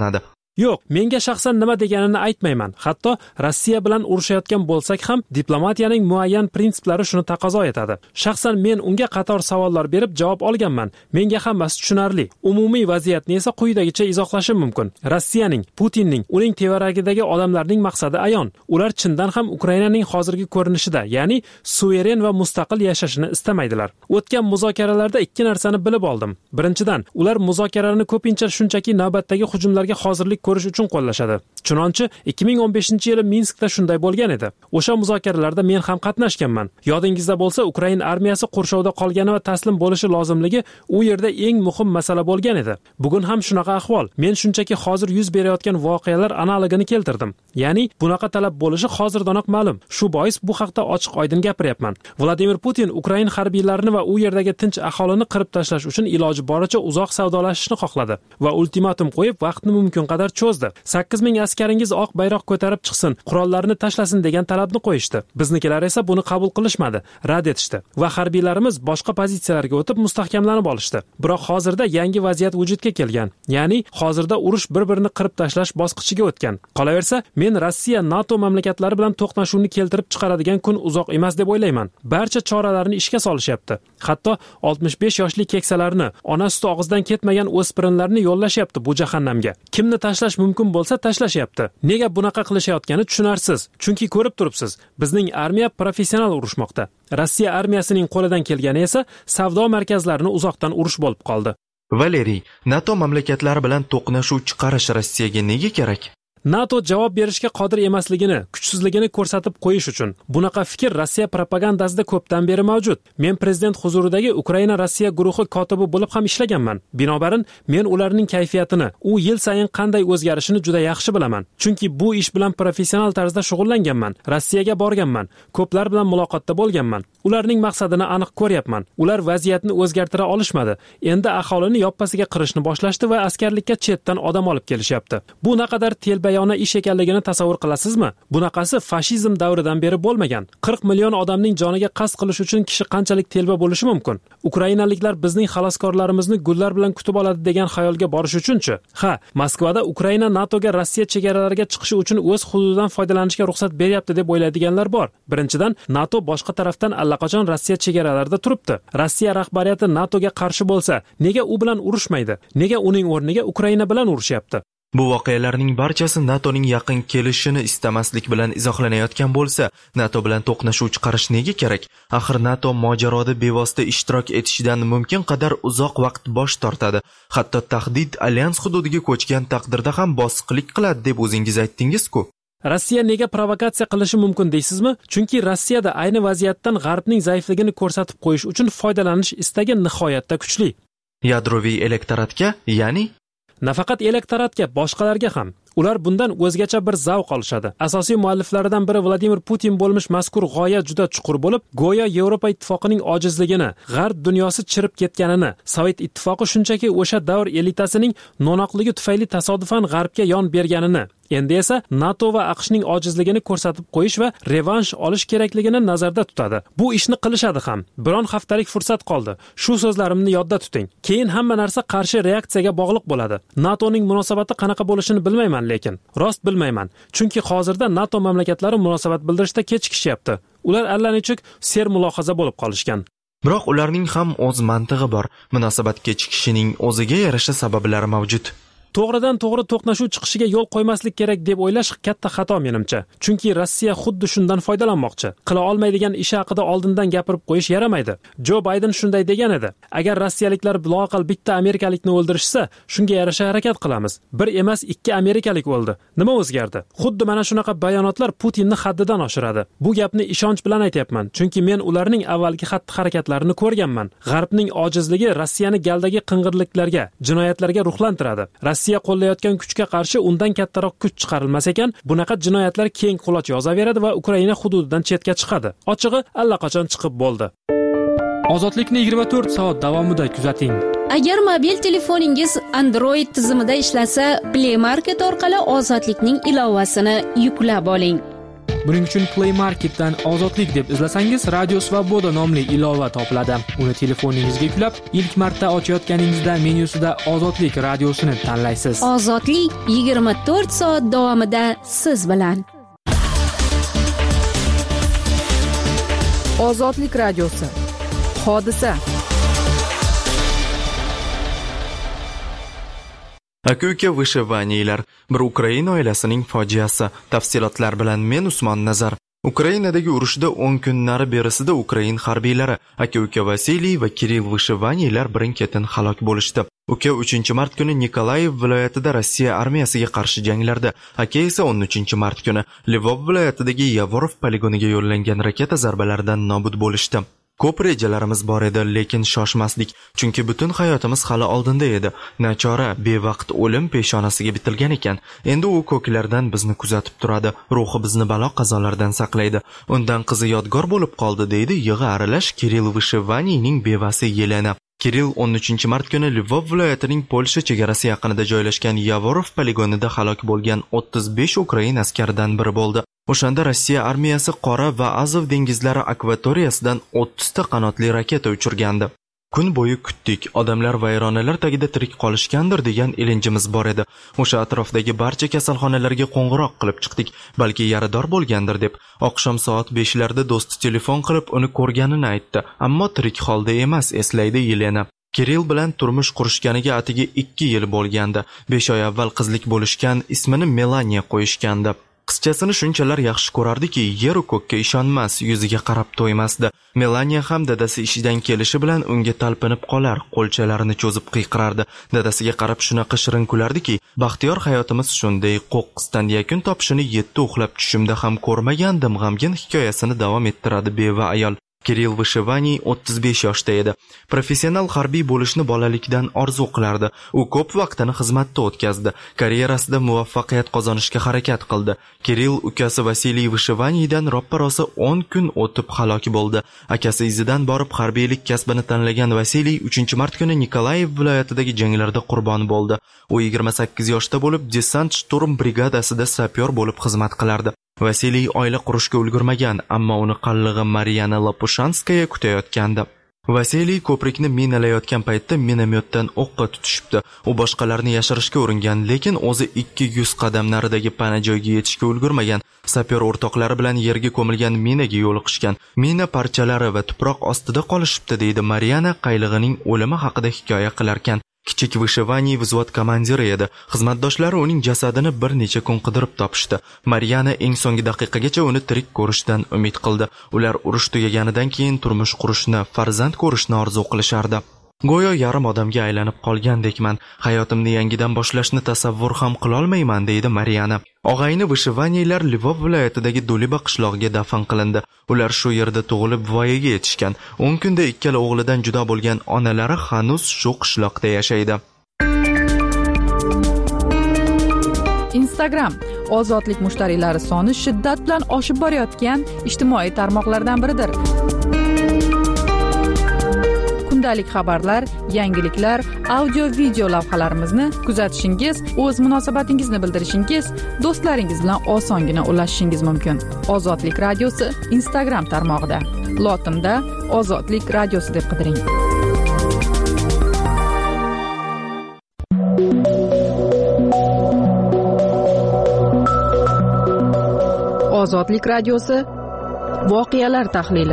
S3: Yo'q, menga shaxsan nima deganini aytmayman. Hatto Rossiya bilan urushayotgan bo'lsak ham diplomatiyaning muayyan prinsiplari shuni taqozo etadi. Shaxsan men unga qator savollar berib javob olganman. Menga hammasi tushunarli. Umumiy vaziyatni esa quyidagicha izohlashim mumkin. Rossiyaning, Putinning, uning tevaragidagi odamlarning maqsadi ayon. Ular chindan ham Ukrainaning hozirgi ko'rinishida, ya'ni suveren va mustaqil yashashini istamaydilar. O'tgan muzokaralarda ikki narsani bilib oldim. Birinchidan, ular muzokaralarni ko'pincha shunchaki navbatdagi hujumlarga hozirlik ko'rish uchun qo'llashadi. Chunonchi ikki ming o'n beshinchi yili Minskda shunday bo'lgan edi. O'sha muzokaralarda men ham qatnashganman. Yodingizda bo'lsa, Ukraina armiyasi qurshovda qolgani va taslim bo'lishi lozimligi u yerda eng muhim masala bo'lgan edi. Bugun ham shunaqa ahvol. Men shunchaki hozir yuz berayotgan voqealar analogini keltirdim. Ya'ni bunaqa talab bo'lishi hozirdanoq ma'lum. Shu bois bu haqda ochiq-oydin gapiryapman. Vladimir Putin Ukraina harbiylarini va u yerdagi tinch aholini qirib tashlash uchun iloji boricha uzoq savdolashishni xohladi va ultimatum qo'yib vaqtni mumkin qadar cho'zdi. sakkiz ming askaringiz oq bayroq ko'tarib chiqsin, qurollarni tashlasin degan talabni qo'yishdi. Biznikilar esa buni qabul qilishmadi, rad etishdi va harbiylarimiz boshqa pozitsiyalarga o'tib mustahkamlanib olishdi. Biroq hozirda yangi vaziyat vujudga kelgan. Ya'ni hozirda urush bir-birini qirib tashlash bosqichiga o'tgan. Qolaversa, men Rossiya NATO mamlakatlari bilan to'qnashuvni keltirib chiqaradigan kun uzoq emas deb o'ylayman. Barcha choralarni ishga solishyapti. Hatto oltmish besh yoshli keksalarni, ona suti og'zidan ketmagan o'spirinlarni yo'llashyapti bu jahannamga. Kimni tashlash mumkin bo'lsa tashlashyapti. Nega bunaqa qilishayotgani tushunarsiz. Chunki ko'rib turibsiz, bizning armiya professional urushmoqda. Rossiya armiyasining qo'lidan kelgani esa savdo markazlarini uzoqdan urush bo'lib qoldi.
S1: Valeriy, NATO mamlakatlari bilan to'qnashuv chiqarish Rossiyaga nega kerak?
S3: NATO javob berishga qodir emasligini, kuchsizligini ko'rsatib qo'yish uchun. Bunaqa fikr Rossiya propagandasida ko'pdan beri mavjud. Men prezident huzuridagi Ukraina Rossiya guruhi kotibi bo'lib ham ishlaganman. Binobarin, men ularning kayfiyatini, u yil sayin qanday o'zgarishini juda yaxshi bilaman. Chunki bu ish bilan professional tarzda shug'ullanganman. Rossiyaga borganman, ko'plar bilan muloqotda bo'lganman. Ularning maqsadini aniq ko'ryapman. Ular vaziyatni o'zgartira olishmadi. Endi aholini yoppasiga qirishni boshlashdi va askarlikka chetdan odam olib kelishyapti. Bu naqadar telba bayona ish ekanligini tasavvur qilasizmi? Bunaqasi fashizm davridan beri bo'lmagan. qirq million odamning joniga qasd qilish uchun kishi qanchalik telba bo'lishi mumkin? Ukrainaliklar bizning xaloskorlarimizni gullar bilan kutib oladi degan xayolga borish uchunchi? Ha, Moskvada Ukraina NATOga Rossiya chegaralariga chiqishi uchun o'z hududidan foydalanishga ruxsat beryapti deb o'ylaydiganlar bor. Birinchidan, NATO boshqa tarafdan allaqachon Rossiya chegaralarida turibdi. Rossiya rahbariyati NATOga qarshi bo'lsa, nega u bilan urushmaydi? Nega uning o'rniga Ukraina bilan urushyapti?
S1: Bu voqealarning barchasi NATOning yaqin kelishini istamaslik bilan izohlanayotgan bo'lsa, NATO bilan to'qnashuv chiqarish nega kerak? Axir NATO mojaroda bevosita ishtirok etishidan mumkin qadar uzoq vaqt bosh tortadi. Hatto tahdid alyans hududiga ko'chgan taqdirda ham bosiqlik qiladi deb o'zingiz aytdingiz-ku.
S3: Rossiya nega provokatsiya qilishi mumkin deysizmi? Chunki Rossiyada ayni vaziyatdan G'arbning zaifligini ko'rsatib qo'yish uchun foydalanish istagi nihoyatda kuchli.
S1: Yadroviy elektoratga, ya'ni
S3: nafaqat elektoratga, boshqalarga ham. Ular bundan o'zgacha bir zavq olishadi. Asosiy mualliflaridan biri Vladimir Putin bo'lmish mazkur g'oya juda chuqur bo'lib, go'yo Yevropa ittifoqining ojizligini, G'arb dunyosi chirib ketganini, Sovet ittifoqi shunchaki o'sha davr elitasining no'noqligi tufayli tasodifan G'arbga yon berganini, endi esa NATO va AQShning ojizligini ko'rsatib qo'yish va revansh olish kerakligini nazarda tutadi. Bu ishni qilishadi ham. Biron haftalik fursat qoldi. Shu so'zlarimni yodda tuting. Keyin hamma narsa qarshi reaksiyaga bog'liq bo'ladi. NATOning munosabati qanaqa bo'lishini bilmayman, lekin rost bilmayman. Chunki hozirda NATO mamlakatlari munosabat bildirishda kechikishyapti. Ular allanechuk ser mulohaza bo'lib qolishgan.
S1: Biroq ularning ham o'z mantig'i bor. Munosabat kechikishining o'ziga yarasha sabablari mavjud.
S3: To'g'ridan to'g'ri to'qnashuv chiqishiga yo'l qo'ymaslik kerak deb o'ylash katta xato menimcha. Chunki Rossiya xuddi shundan foydalanmoqchi. Qila olmaydigan ish haqida oldindan gapirib qo'yish yaramaydi. Jo Bayden shunday degan edi. Agar rossiyaliklar loaqal bitta amerikalikni o'ldirishsa, shunga yarasha harakat qilamiz. Bir emas, ikki amerikalik o'ldi. Nima o'zgardi? Xuddi mana shunaqa bayonotlar Putinni haddidan oshiradi. Bu gapni ishonch bilan aytayapman, chunki men ularning avvalgi xatti-harakatlarini ko'rganman. G'arbning ojizligi Rossiyani galdagi qing'irliklarga, jinoyatlarga ruhlantiradi. Rossiya qo'llayotgan kuchga qarshi undan kattaroq kuch chiqarilmas ekan, bunaqa jinoyatlar keng quloch yozaveradi va Ukraina hududidan chetga chiqadi. Ochig'i allaqachon chiqib bo'ldi.
S6: Ozodlikni yigirma to'rt soat davomida kuzating.
S4: Agar mobil telefoningiz Android tizimida ishlasa, Play Market orqali Ozodlikning ilovasini yuklab oling.
S6: Buning uchun Play Marketdan Ozodlik deb izlasangiz, Radio Svoboda nomli ilova topiladi. Uni telefoningizga yuklab, ilk marta ochayotganingizda menyusida Ozodlik radiosini tanlaysiz.
S4: Ozodlik yigirma to'rt soat davomida siz bilan.
S2: Ozodlik radiosi. Hodisa.
S1: Aka-uka vyshivaniylar, bir Ukraina oilasining fojiasi. Tafsilotlar bilan men Usmon Nazar. Ukrainadagi urushda o'n kunlari berisida Ukrain harbiylari aka-uka Vasiliy va Kirill Vyshivaniylar birin-ketin halok bo'lishdi. Uka uchinchi mart kuni Nikolayev viloyatida Rossiya armiyasiga qarshi janglarda, aka esa o'n uchinchi mart kuni Lvov viloyatidagi Yavorov poligoniga yo'llangan raketa zarbalaridan nobud bo'lishdi. Ko'p rejalarimiz bor edi, lekin shoshmasdik, chunki butun hayotimiz hali oldinda edi. Nachora, bevaqt o'lim peshonasiga bitilgan ekan. Endi u ko'klardan bizni kuzatib turadi, ruhi bizni balo qazolardan saqlaydi. Undan qizi yodgor bo'lib qoldi, deydi yig'i aralash Kirill Vyshivaniyning bevasi Yelena. Kirill o'n uchinchi mart kuni Lvov viloyatining Polsha chegarasi yaqinida joylashgan Yavorov poligonida halok bo'lgan o'ttiz besh Ukrain askaridan biri bo'ldi. O'shanda Rossiya armiyasi Qora va Azov dengizlari akvatoriyasidan o'ttiz ta qanotli raketa uchirgandi. Kun bo'yi kutdik, odamlar vayronalar tagida tirik qolishgandir degan ilinjimiz bor edi. O'sha atrofdagi barcha kasalxonalarga qo'ng'iroq qilib chiqdik, balki yarador bo'lgandir deb. Oqshom soat beshlarda do'sti telefon qilib uni ko'rganini aytdi, ammo tirik holda emas, eslaydi Yelena. Kirill bilan turmush qurishganiga atigi ikki yil bo'lgandi. besh oy avval qizlik bo'lishgan, ismini Melaniya qo'yishgandi. Qizchasini shunchalar yaxshi ko'rardiki, yer u ko'kka ishonmas, yuziga qarab to'ymasdi. Melaniya ham dadasi ishidan kelishi bilan unga talpinib qolar, qo'lchalarini cho'zib qiyqirardi. Dadasiga qarab shunaqa shirin kulardiki, baxtiyor hayotimiz shunday qo'qqisdan yakun topishini yetti uxlab tushimda ham ko'rmagandim, g'amgin hikoyasini davom ettiradi beva ayol. Kirill Vyshivaniy o'ttiz besh yoshda edi. Professional harbiy bo'lishni bolalikdan orzu qilardi. U ko'p vaqtini xizmatda o'tkazdi. Karyerasida muvaffaqiyat qozonishga harakat qildi. Kirill ukasi Vasiliy Vyshivaniydan roppa-rosa o'n kun o'tib halok bo'ldi. Akasi izidan borib harbiylik kasbini tanlagan Vasiliy uchinchi mart kuni Nikolayev viloyatidagi janglarda qurbon bo'ldi. U yigirma sakkiz yoshda bo'lib, desant shturm brigadasida sapyor bo'lib xizmat qilardi. Vasiliy oila qurishga ulgurmagan, ammo uni qallig'i Mariana Lapushanskaya kutayotgandi. Vasiliy ko'prikni minalayotgan paytda minomyotdan o'qqa tutishibdi. U boshqalarni yashirishga uringan, lekin o'zi ikki yuz qadam naridagi pana joyga yetishga ulgurmagan. Sapyor o'rtoqlari bilan yerga ko'milgan minaga yo'liqishgan. Mina parchalari va tuproq ostida qolishibdi, deydi Mariana qaylig'ining o'limi haqida hikoya qilarkan. Kichik Vyshivaniy vзвод komandiri edi. Xizmatdoshlari uning jasadini bir necha kun qidirib topishdi. Mariana eng so'nggi daqiqagacha uni tirik ko'rishdan umid qildi. Ular urush tugaganidan keyin turmush qurishni, farzand ko'rishni orzu qilishardi. Go'yo yarim odamga aylanib qolgandekman. Hayotimni yangidan boshlashni tasavvur ham qila olmayman, deydi Mariana. Og'ayni Vyshivaniylar Lvov viloyatidagi Duliba qishlog'iga dafn qilindi. Ular shu yerda tug'ilib voyaga yetishgan. o'n kunda ikkala o'g'lidan judo bo'lgan onalari hanuz shu qishloqda yashaydi.
S2: Instagram ozodlik mushtariylari soni shiddat bilan oshib borayotgan ijtimoiy tarmoqlardan biridir. Kundalik xabarlar, yangiliklar, audio-video lavhalarimizni kuzatishingiz, o'z munosabatingizni bildirishingiz, do'stlaringiz bilan osongina ulashishingiz mumkin. Ozodlik radiosi Instagram tarmog'ida. Lotinda Ozodlik radiosi deb qidiring. Ozodlik radiosi voqealar tahlili.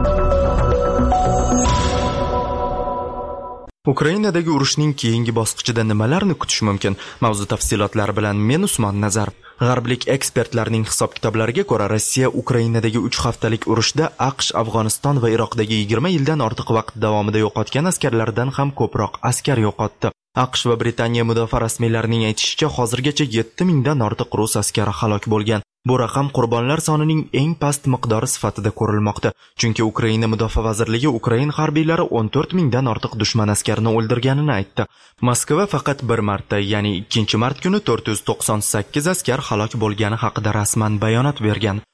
S1: Ukrainadagi urushning keyingi bosqichida nimalarni kutish mumkin? Mavzu tafsilotlari bilan men Usmon Nazar. G'arblik ekspertlarning hisob-kitoblariga ko'ra, Rossiya Ukrainadagi uch haftalik urushda AQSh, Afg'oniston va Iroqdagi yigirma yildan ortiq vaqt davomida yo'qotgan askarlardan ham ko'proq askar yo'qotdi. AQSh va Britaniya mudofaa rasmiylarining aytishicha, hozirgacha yetti mingdan ortiq rus askari halok bo'lgan. Bu raqam qurbonlar sonining eng past miqdori sifatida ko'rilmoqda, chunki Ukraina mudofaa vazirligi Ukrain harbiylari o'n to'rt mingdan ortiq dushman askarini o'ldirganini aytdi. Moskva faqat bir marta, ya'ni ikkinchi mart kuni to'rt yuz to'qson sakkiz askar halok bo'lgani haqida rasman bayonot bergan.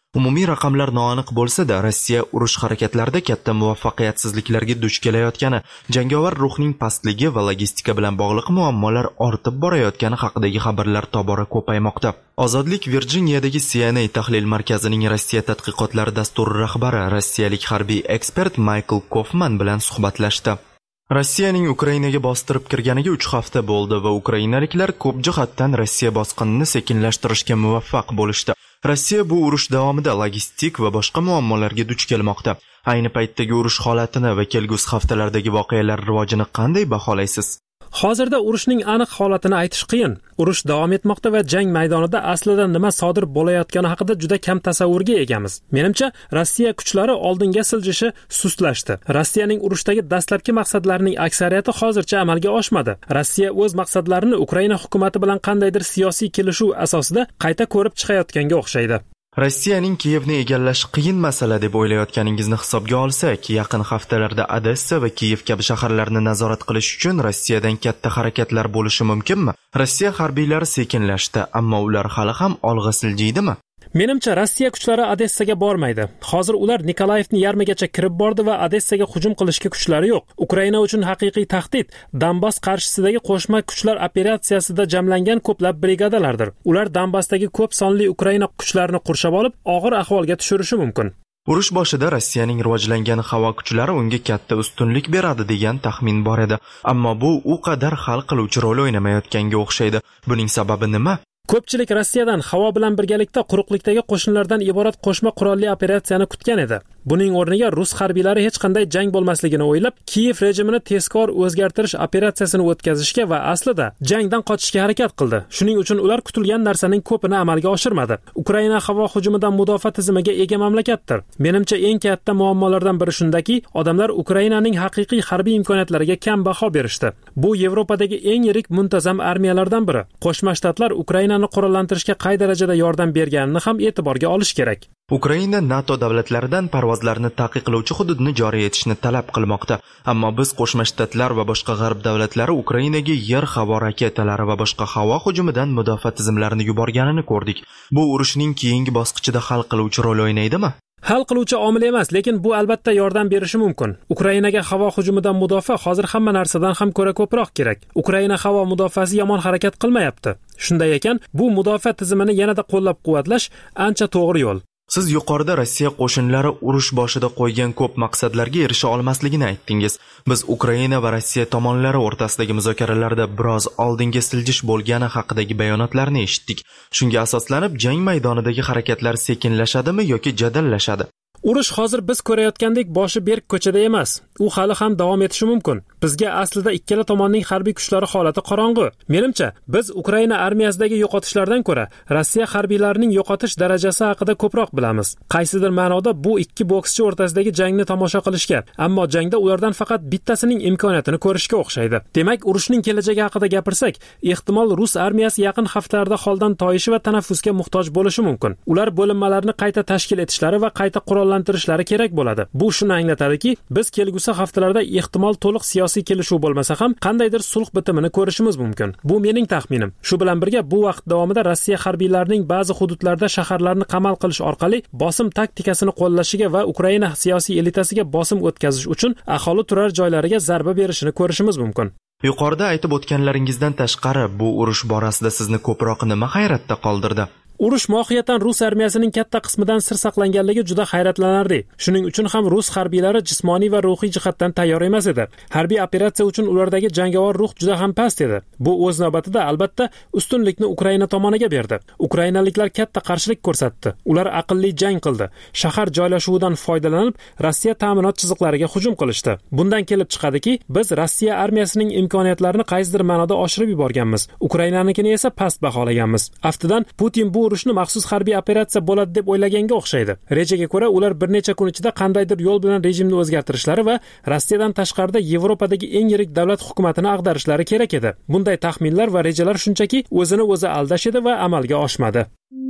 S1: Umumiy raqamlar noaniq bo'lsa-da, Rossiya urush harakatlarida katta muvaffaqiyatsizliklarga duch kelayotgani, jangovar ruhning pastligi va logistika bilan bog'liq muammolar ortib borayotgani haqidagi xabarlar tobora ko'paymoqda. Ozodlik Virjiniyadagi C N A tahlil markazining Rossiya tadqiqotlari dasturi rahbari, rossiyalik harbiy ekspert Michael Kofman bilan suhbatlashdi. Rossiyaning Ukrainaga bostirib kirganiga uch hafta bo'ldi va ukrainaliklar ko'p jihatdan Rossiya bosqinini sekinlashtirishga muvaffaq bo'lishdi. Rossiya bu urush davomida logistik va boshqa muammolarga duch kelmoqda. Ayni paytdagi urush holatini va kelgusi haftalardagi voqealar rivojini qanday baholaysiz?
S3: Hozirda urushning aniq holatini aytish qiyin. Urush davom etmoqda va jang maydonida aslida nima sodir bo'layotgani haqida juda kam tasavvurga egamiz. Menimcha, Rossiya kuchlari oldinga siljishi sustlashdi. Rossiyaning urushdagi dastlabki maqsadlarining aksariyati hozircha amalga oshmadi. Rossiya o'z maqsadlarini Ukraina hukumatı bilan qandaydir siyosiy kelishuv asosida qayta ko'rib chiqayotganga o'xshaydi.
S1: Rossiyaning Kiyevni egallash qiyin masala deb o'ylayotganingizni hisobga olsak, yaqin haftalarda Odessa va Kiyev kabi shaharlarni nazorat qilish uchun Rossiyadan katta harakatlar bo'lishi mumkinmi? Rossiya harbiylari sekinlashdi, ammo ular hali ham olg'a siljiydimi?
S3: Menimcha, Rossiya kuchlari Odessaga bormaydi. Hozir ular Nikolayevni yarmigacha kirib bordi va Odessaga hujum qilishga kuchlari yo'q. Ukraina uchun haqiqiy tahdid Donbass qarshisidagi qo'shma kuchlar operatsiyasida jamlangan ko'plab brigadalardir. Ular Donbassdagi ko'p sonli Ukraina kuchlarini qurshab olib, og'ir ahvolga tushirishi mumkin.
S1: Urush boshida Rossiyaning rivojlangan havo kuchlari unga katta ustunlik beradi degan taxmin bor edi. Ammo bu u qadar hal qiluvchi rol o'ynamayotganga o'xshaydi. Buning sababi nima?
S3: Ko'pchilik Rossiyadan havo bilan birgalikda quruqlikdagi qo'shinlardan iborat qo'shma qurolli operatsiyani kutgan edi. Buning o'rniga rus harbiylari hech qanday jang bo'lmasligini o'ylab, Kiyev rejimini tezkor o'zgartirish operatsiyasini o'tkazishga va aslida jangdan qochishga harakat qildi. Shuning uchun ular kutilgan narsaning ko'pini amalga oshirmadi. Ukraina havo hujumidan mudofaa tizimiga ega mamlakatdir. Menimcha, eng katta muammolardan biri shundaki, odamlar Ukrainaning haqiqiy harbiy imkoniyatlariga kam baho berishdi. Bu Yevropadagi eng yirik muntazam armiyalardan biri. Qo'shma Shtatlar Ukrainani qurollantirishga qay darajada yordam berganini ham e'tiborga olish kerak.
S1: Ukraina NATO davlatlaridan parvozlarni taqiqlovchi hududni joriy etishni talab qilmoqda. Ammo biz Qo'shma Shtatlar va boshqa g'arb davlatlari Ukrainaga yer-havo raketalari va boshqa havo hujumidan mudofaa tizimlarini yuborganini ko'rdik. Bu urushning keyingi bosqichida hal qiluvchi rol o'ynaydimi?
S3: Hal qiluvchi omil emas, lekin bu albatta yordam berishi mumkin. Ukrainaga havo hujumidan mudofaa hozir hamma narsadan ham ko'ra ko'proq kerak. Ukraina havo mudofaasi yomon harakat qilmayapti. Shunday ekan, bu mudofaa tizimini yanada qo'llab-quvvatlash ancha to'g'ri yo'l.
S1: Siz yuqorida Rossiya qo'shinlari urush boshida qo'ygan ko'p maqsadlarga erisha olmasligini aytdingiz. Biz Ukraina va Rossiya tomonlari o'rtasidagi muzokaralarda biroz oldinga siljish bo'lgani haqidagi bayonotlarni eshitdik. Shunga asoslanib, jang maydonidagi harakatlar sekinlashadimi yoki jadallashadi?
S3: Urush hozir biz ko'rayotgandek boshi berk ko'chada emas. U hali ham davom etishi mumkin. Bizga aslida ikkala tomonning harbiy kuchlari holati qorong'u. Menimcha, biz Ukraina armiyasidagi yo'qotishlardan ko'ra Rossiya harbiylarining yo'qotish darajasi haqida ko'proq bilamiz. Qaysidir ma'noda bu ikki bokschi o'rtasidagi jangni tomosha qilishga, ammo jangda ulardan faqat bittasining imkoniyatini ko'rishga o'xshaydi. Demak, urushning kelajagi haqida gapirsak, ehtimol rus armiyasi yaqin haftalarda holdan toyishi va tanaffusga muhtoj bo'lishi mumkin. Ular bo'linmalarni qayta tashkil etishlari va qayta qurollantirishlari kerak bo'ladi. Bu shuni anglatadiki, biz kelgusi haftalarda ehtimol to'liq siyosiy kelishuv bo'lmasa ham qandaydir sulh bitimini ko'rishimiz mumkin. Bu mening taxminim. Shu bilan birga bu vaqt davomida Rossiya harbiylarining ba'zi hududlarda shaharlarni qamal qilish orqali bosim taktikasini qo'llashiga va Ukraina siyosiy elitasiga bosim o'tkazish uchun aholi turar joylariga zarba berishini ko'rishimiz mumkin.
S1: Yuqorida aytib o'tganlaringizdan tashqari, bu urush borasida sizni ko'proq nima hayratda qoldirdi?
S3: Urush mohiyatan rus armiyasining katta qismidan sir saqlanganligi juda hayratlanarli. Shuning uchun ham rus harbiylari jismoniy va ruhiy jihatdan tayyor emas edi. Harbiy operatsiya uchun ulardagi jangovar ruh juda ham past edi. Bu o'z navbatida albatta ustunlikni Ukraina tomoniga berdi. Ukrainaliklar katta qarshilik ko'rsatdi. Ular aqlli jang qildi. Shahar joylashuvidan foydalanib, Rossiya ta'minot chiziqlariga hujum qilishdi. Bundan kelib chiqadiki, biz Rossiya armiyasining imkoniyatlarini qaysidir ma'noda oshirib yuborganmiz. Ukrainanikini esa past baholaganmiz. Aftidan Putin bu urushni maxsus harbiy operatsiya bo'ladi deb o'ylaganga o'xshaydi. Rejaga ko'ra ular bir necha kun ichida qandaydir yo'l bilan rejimni o'zgartirishlari va Rossiyadan tashqarida Yevropadagi eng yirik davlat hukumatini ag'darishlari kerak edi. Bunday taxminlar va rejalar shunchaki o'zini o'zi aldash edi va amalga oshmadi.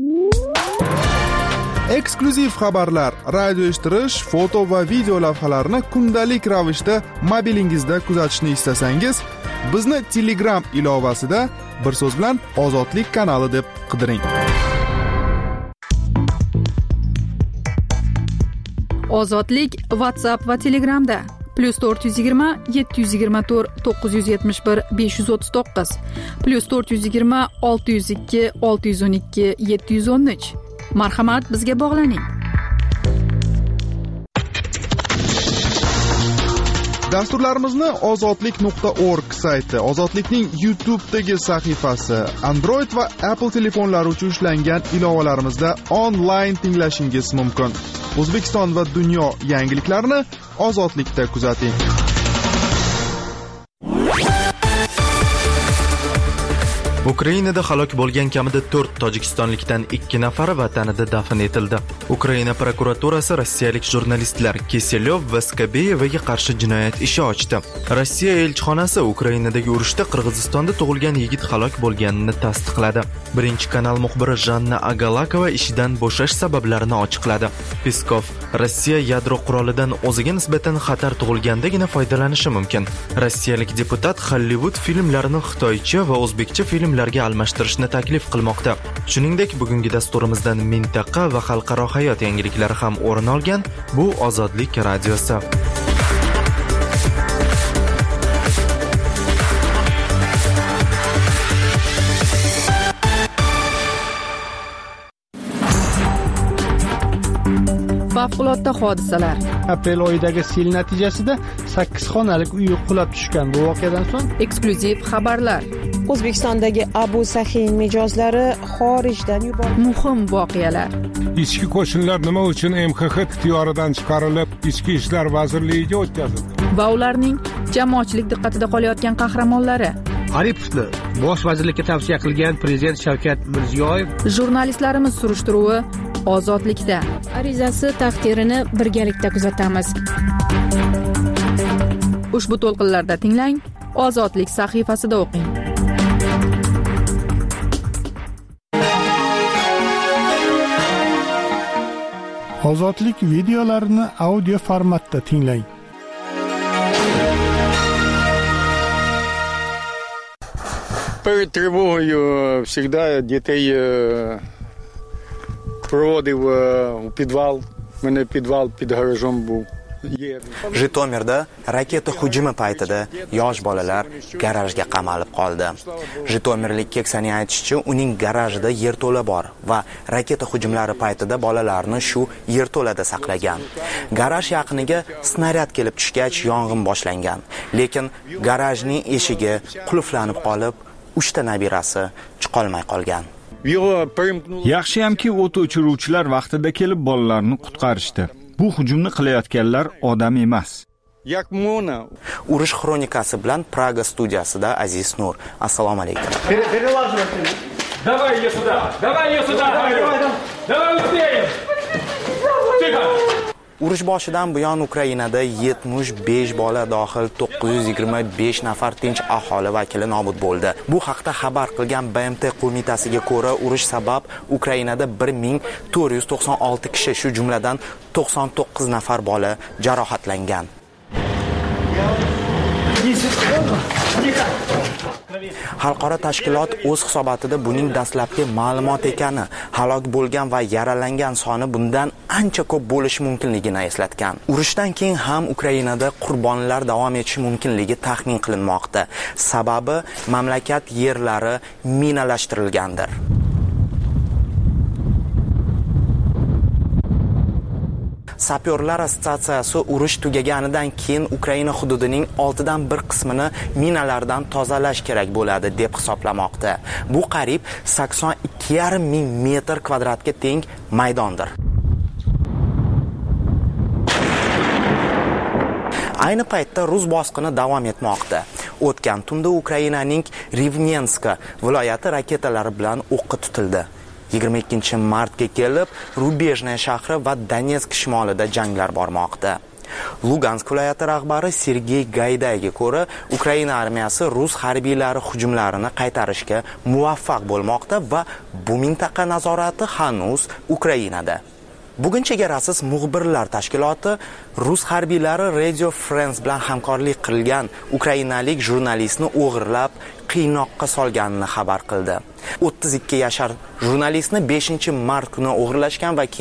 S7: Eksklyuziv xabarlar, radio eshittirish, foto va video lavhalarni kundalik ravishda mobilingizda kuzatishni istasangiz, bizni Telegram ilovasida bir so'z bilan Ozodlik kanali deb qidiring.
S2: Ozodlik WhatsApp va Telegramda plus to'rt yuz yigirma yetti yuz yigirma to'rt to'qqiz yuz yetmish bir besh yuz o'ttiz to'qqiz plus to'rt yuz yigirma olti yuz ikki olti yuz o'n ikki yetti yuz o'n uch. Marhamat, bizga bog'laning.
S7: Dasturlarimizni ozodlik nuqta org sayti, Ozodlikning YouTube'dagi sahifasi, Android va Apple telefonlari uchun ishlangan ilovalarimizda onlayn tinglashingiz mumkin. O'zbekiston va dunyo yangiliklarini Ozodlikda kuzating.
S1: Ukrainada halok bo'lgan kamida to'rt tojikistonlikdan ikki nafari vatanida dafn etildi. Ukraina prokuraturasi rossiyalik jurnalistlar Kiselyov va Skabeyevaga qarshi jinoyat ishi ochdi. Rossiya elchixonasi Ukrainadagi urushda Qirg'izistonda tug'ilgan yigit halok bo'lganini tasdiqladi. Birinchi kanal muxbiri Janna Agalakova ishidan bo'shash sabablarini ochiqladi. Peskov: Rossiya yadro qurolidan o'ziga nisbatan xatar tug'ilgandagina foydalanishi mumkin. Rossiyalik deputat Hollywood filmlarini xitoycha va o'zbekcha film larga almashtirishni taklif qilmoqda. Shuningdek, bugungi dasturimizdan mintaqa va xalqaro hayot yangiliklari ham o'rin olgan. Bu Ozodlik radiosi.
S2: Favqulodda hodisalar.
S8: Aprel oyidagi sel natijasida sakkiz xonalik uy qulab tushgan. Bu voqeadan so'ng
S2: eksklyuziv xabarlar.
S5: O'zbekistondagi Abu Sahiy mijozlari xorijdan yuborildi.
S2: Muhim voqealar.
S9: Ichki qo'shinlar nima uchun M X X ixtiyoridan chiqarilib, Ichki ishlar vazirligiga o'tkazildi?
S2: Va ularning jamoatchilik diqqatida qolayotgan qahramonlari.
S8: Aripovni bosh vazirlikka tavsiya qilgan prezident Shavkat Mirziyoyev.
S2: Jurnalistlarimiz surishtiruvi Ozodlikda.
S4: Arizasi taqdirini birgalikda kuzatamiz.
S2: Ushbu to'lqinlarda tinglang, Ozodlik sahifasida o'qing.
S10: Ozodlik videolarini audio formatda tinglang.
S11: Перед тревогою всегда детей проводив у підвал. У мене підвал під гаражом був.
S12: Jitomirda raketa hujumi paytida yosh bolalar garajga qamalib qoldi. Jitomirlik keksaning aytishicha, uning garajida yerto'la bor va raketa hujumlari paytida bolalarni shu yerto'lada saqlagan. Garaj yaqiniga snaryad kelib tushgach yong'in boshlangan, lekin garajning eshigi qulflanib qolib, uchta nabirasi chiqolmay qolgan.
S13: Yaxshiyamki o't o'chiruvchilar vaqtida kelib bolalarni qutqarishdi. Bu hujumni qilayotganlar odam emas.
S12: Urush xronikasi bilan Praga studiyasida Aziz Nur. Assalomu alaykum.
S14: Давай ее сюда. Давай ее сюда. Давай успеем.
S12: Urush boshidan buyon Ukrainada yetmish besh bola dohil to'qqiz yuz yigirma besh nafar tinch aholi vakili nobud bo'ldi. Bu haqda xabar qilgan B M T qo'mitasiga ko'ra, urush sabab Ukrainada bir ming to'rt yuz to'qson olti kishi, shu jumladan to'qson to'qqiz nafar bola jarohatlangan. Xalqaro tashkilot o'z hisobotida buning dastlabki ma'lumot ekani, halok bo'lgan va yaralangan soni bundan ancha ko'p bo'lishi mumkinligini eslatgan. Urushdan keyin ham Ukrainada qurbonlar davom etishi mumkinligi taxmin qilinmoqda. Sababi mamlakat yerlari minalashtirilgandir. Sapyorlar assotsiatsiyasi urush tugaganidan keyin Ukraina hududining oltidan bir qismini minalardan tozalash kerak bo'ladi deb hisoblamoqda. Bu qariyb sakson ikki yarim ming metr kvadratga teng maydondir. Ayni paytda rus bosqini davom etmoqda. O'tgan tunda Ukrainaning Rivnenska viloyati raketalari bilan o'qqa tutildi. yigirma ikkinchi martga kelib Rubejnaya shahri va Donetsk shimolida janglar bormoqda. Lugansk viloyati rahbari Sergey Gaydayga ko'ra, Ukraina armiyasi rus harbiylari hujumlarini qaytarishga muvaffaq bo'lmoqda va bu mintaqa nazorati hanuz Ukrainada. Bugun chegarasiz muxbirlar tashkiloti rus harbiylari Radio France bilan hamkorlik qilgan ukrainalik jurnalistni o'g'irlab qiynoqqa solganini xabar qildi. o'ttiz ikki yashar jurnalistni beshinchi mart kuni o'g'irlashgan va keyin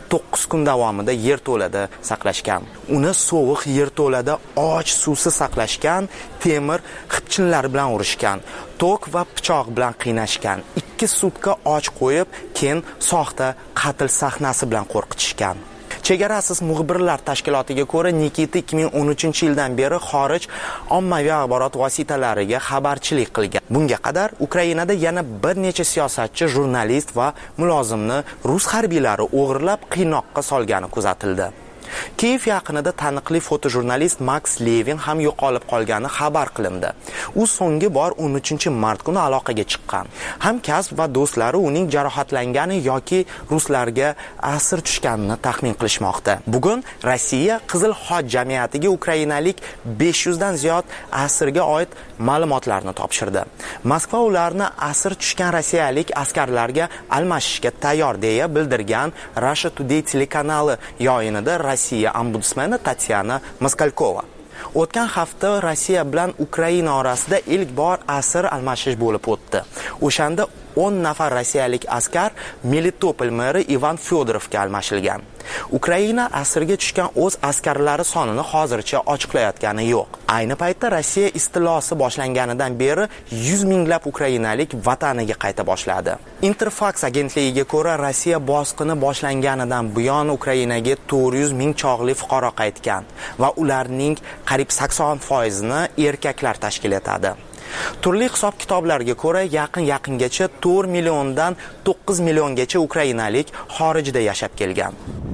S12: to'qqiz kun davomida yerto'lada saqlashgan. Uni sovuq yerto'lada och suvsiz saqlashgan, temir xipchinlar bilan urishgan, tok va pichoq bilan qiynashgan, ikki sutka och qo'yib, keyin soxta qatl sahnasi bilan qo'rqitishgan. Chegarasiz muxbirlar tashkilotiga ko'ra, Nikita ikki ming o'n uchinchi yildan beri xorij ommaviy axborot vositalariga xabarchilik qilgan. Bunga qadar Ukrainada yana bir necha siyosatchi, jurnalist va mulozimni rus harbiylari o'g'irlab qiynoqqa solgani kuzatildi. Kiyev yaqinida taniqli fotojurnalist Max Levin ham yo'qolib qolgani xabar qilindi. U so'nggi bor o'n uchinchi mart kuni aloqaga chiqqan. Hamkasb va do'stlari uning jarohatlangani yoki ruslarga asir tushganini taxmin qilishmoqda. Bugun Rossiya Qizil Xoch jamiyatiga ukrainalik besh yuz dan ziyod asirga oid ma'lumotlarni topshirdi. Moskva ularni asir tushgan rossiyalik askarlarga almashishga tayyor deya bildirgan Russia Today telekanali yo'yinida Rossiya ombudsmani Tatyana Moskalkova. O'tgan hafta Rossiya bilan Ukraina orasida ilk bor asir almashish bo'lib o'tdi. O'shanda o'n nafar rossiyalik askar Melitopol meri Ivan Fyodorovga almashilgan. Ukraina asirga tushgan o'z askarlari sonini hozircha ochiqlayotgani yo'q. Ayni paytda Rossiya istilosi boshlanganidan beri yuz minglab ukrainalik vataniga qayta boshladi. Interfax agentligiga ko'ra, Rossiya bosqini boshlanganidan buyon Ukrainaga to'rt yuz ming chog'li fuqaro qaytgan va ularning qariyb sakson foizini erkaklar tashkil etadi. Turli hisob-kitoblarga ko'ra, yaqin-yaqingacha to'rt milliondan to'qqiz milliongacha ukrainalik xorijda yashab kelgan.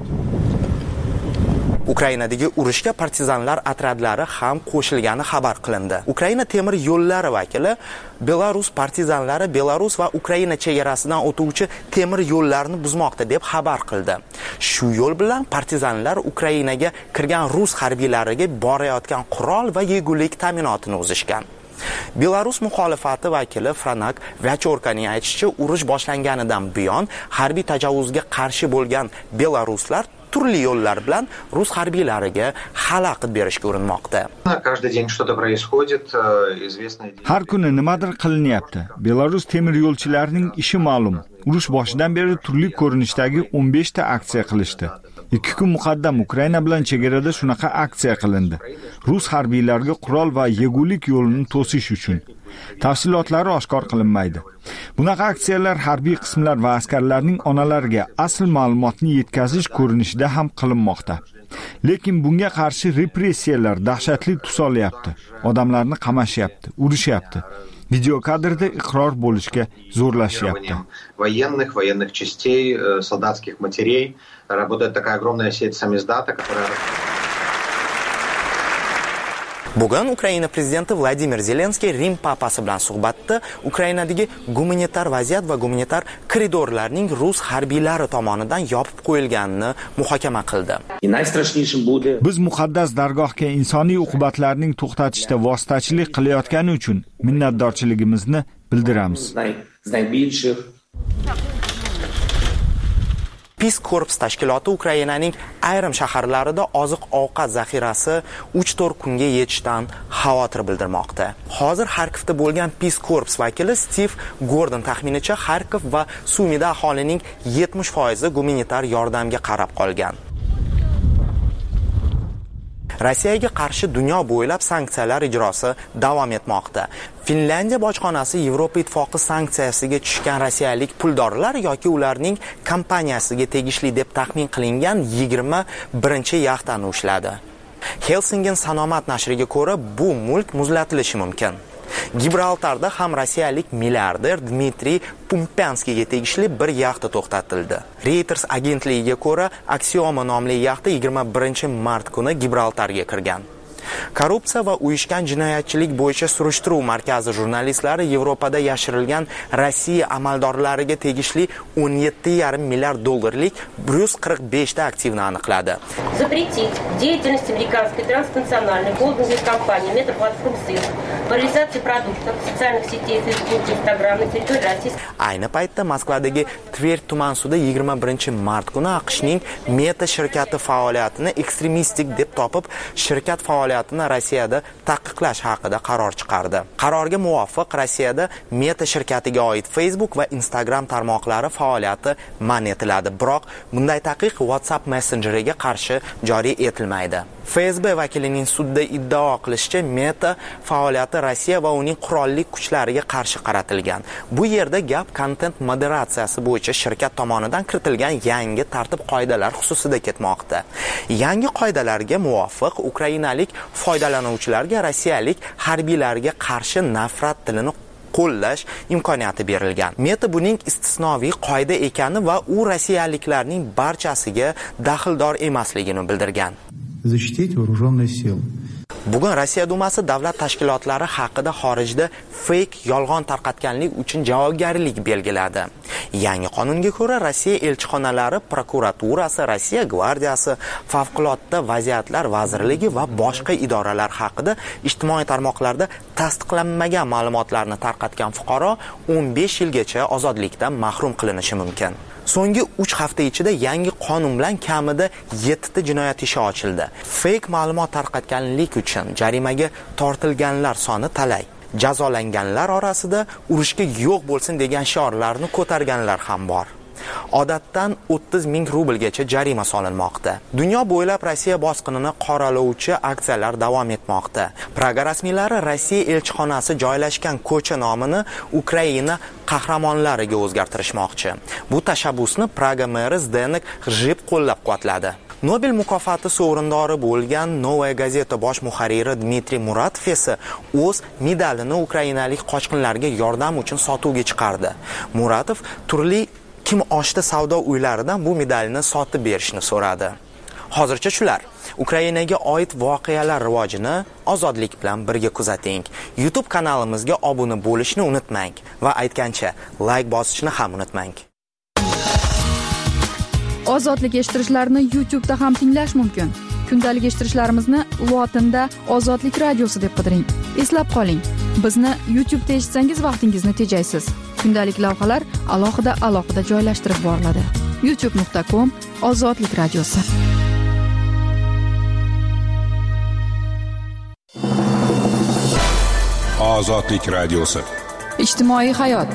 S12: Ukrainadagi urushga partizanlar otryadlari ham qo'shilgani xabar qilindi. Ukraina temir yo'llari vakili Belarus partizanlari Belarus va Ukraina chegarasidan o'tuvchi temir yo'llarni buzmoqda deb xabar qildi. Shu yo'l bilan partizanlar Ukrainaga kirgan rus harbiylariga borayotgan qurol va yegulik ta'minotini uzishgan. Belarus muxolifati vakili Franak Vyachorkaning aytishicha, urush boshlanganidan buyon harbiy tajovuzga qarshi bo'lgan belaruslar turli yo'llar bilan rus harbiylariga xalaqit berishga urinmoqda.
S13: Har kuni nimadir qilinyapti. Belarus temir yo'lchilarining ishi ma'lum. Urush boshidan beri turli ko'rinishdagi o'n besh ta aksiya qilishdi. ikki kun muqaddam Ukraina bilan chegarada shunaqa aksiya qilindi. Rus harbiylariga qurol va yegulik yo'lini to'sish uchun. Tafsilotlari oshkor qilinmaydi. Bunaqa aksiyalar harbiy qismlar va askarlarning onalariga asl ma'lumotni yetkazish ko'rinishida ham qilinmoqda. Lekin bunga qarshi repressiyalar dahshatli tus olyapti. Odamlarni qamashyapti, urishyapti. Video kadrda iqror bo'lishga zo'rlashyapti.
S15: Военных, военных частей, солдатских матерей. Работает такая огромная сеть самиздата, которая...
S12: Bugun Ukraina prezidenti Vladimir Zelenskiy Rim papasi bilan suhbatda Ukrainadagi gumanitar vaziyat va gumanitar koridorlarning rus harbiylari tomonidan yopib qo'yilganini muhokama qildi.
S13: Biz muqaddas dargohga insoniy uqubatlarning to'xtatishda vositachilik qilayotgani uchun minnatdorchiligimizni bildiramiz.
S12: Peace Corps tashkiloti Ukrainaning ayrim shaharlarida oziq-ovqat zaxirasi uch to'rt kunga yetishdan xavotir bildirmoqda. Hozir Xarkovda bo'lgan Peace Corps vakili Steve Gordon taxminicha Xarkov va Sumida aholining yetmish foizi gumanitar yordamga qarab qolgan. Rossiyaga qarshi dunyo bo'ylab sanksiyalar ijrosi davom etmoqda. Finlandiya bojxonasi Yevropa ittifoqi sanksiyasiga tushgan rossiyalik puldorlar yoki ularning kompaniyasiga tegishli deb taxmin qilingan yigirma birinchi yaxtani ushladi. Helsingin Sanomat nashriga ko'ra, bu mulk muzlatilishi mumkin. Gibraltarda ham rossiyalik milliarder Dmitriy Pumpyanskiyga tegishli bir yaxta to'xtatildi. Reuters agentligiga ko'ra, Axioma nomli yaxta yigirma birinchi mart kuni Gibraltarga kirgan. Korrupsiya va uyushgan jinoyatchilik bo'yicha surishtiruv markazi jurnalistlari Yevropada yashirilgan Rossiya amaldorlariga tegishli o'n yetti yarim milliard dollarlik bir yuz qirq besh ta aktivni aniqladi.
S16: Запретить деятельность американской транснациональной холдинговой компании Метаплатформ Сыр по реализации продуктов социальных сетей Facebook, Instagram на территории России.
S12: Ayni paytda Moskvadagi Tver tuman sudi yigirma birinchi mart kuni AQShning Meta shirkati faoliyatini ekstremistik deb topib, shirkat faoliyati faoliyatini Rossiyada taqiqlash haqida qaror chiqardi. Qarorga muvofiq Rossiyada Meta shirkatiga oid Facebook va Instagram tarmoqlari faoliyati man etiladi. Biroq bunday taqiq WhatsApp Messenger'iga qarshi joriy etilmaydi. F S B vakilining sudda iddao qilishicha, Meta faoliyati Rossiya va uning qurolli kuchlariga qarshi qaratilgan. Bu yerda gap kontent moderatsiyasi bo'yicha shirkat tomonidan kiritilgan yangi tartib-qoidalar xususida ketmoqda. Yangi qoidalarga muvofiq ukrainalik foydalanuvchilarga rossiyalik harbiylarga qarshi nafrat tilini qo'llash imkoniyati berilgan. Meta buning istisnoviy qoida ekani va u rossiyaliklarning barchasiga daxldor emasligini bildirgan.
S17: Защитить вооруженные силы.
S12: Bugun Rossiya Dumasi davlat tashkilotlari haqida xorijda fake yolg'on tarqatganlik uchun javobgarlik belgiladi. Yangi qonunga ko'ra Rossiya elchixonalari, prokuraturasi, Rossiya gvardiyasi, favqulodda vaziyatlar vazirligi va boshqa idoralar haqida ijtimoiy tarmoqlarda tasdiqlanmagan ma'lumotlarni tarqatgan fuqaro o'n besh yilgacha ozodlikdan mahrum qilinishi mumkin. So'nggi uch hafta ichida yangi qonun bilan kamida yetti ta jinoyat ishi ochildi. Fake ma'lumot tarqatganlik uchun jarimaga tortilganlar soni talay. Jazolanganlar orasida urushga yo'q bo'lsin degan shiorlarni ko'targanlar ham bor. Odatdan o'ttiz ming rublgacha jarima solinmoqda. Dunyo bo'ylab Rossiya bosqinini qoralovchi aksiyalar davom etmoqda. Praga rasmiylari Rossiya elchixonasi joylashgan ko'cha nomini Ukraina qahramonlariga o'zgartirishmoqchi. Bu tashabbusni Praga meri Zdenek G'jib qo'llab-quvvatladi. Nobel mukofoti sovrindori bo'lgan Novaya gazeta bosh muharriri Dmitriy Muratov esa o'z medalini ukrainalik qochqinlarga yordam uchun sotuvga chiqardi. Muratov turli kim oshda savdo uylaridan bu medalni sotib berishni so'radi. Hozircha shular. Ukrainaga oid voqealar rivojini Ozodlik bilan birga kuzating. YouTube kanalimizga obuna bo'lishni unutmang va aytgancha like bosishni ham unutmang.
S2: Ozodlik eshittirishlarni YouTube da ham tinglash mumkin. Kundalik eshittirishlarimizni lotinda Ozodlik radiosi deb qidiring. Eslab qoling, bizni YouTube da eshitsangiz vaqtingizni tejaysiz. Kundalik lavhalar alohida alohida joylashtirib boriladi. youtube nuqta com Ozodlik radiosi.
S9: Ozodlik radiosi.
S2: Ijtimoiy hayot.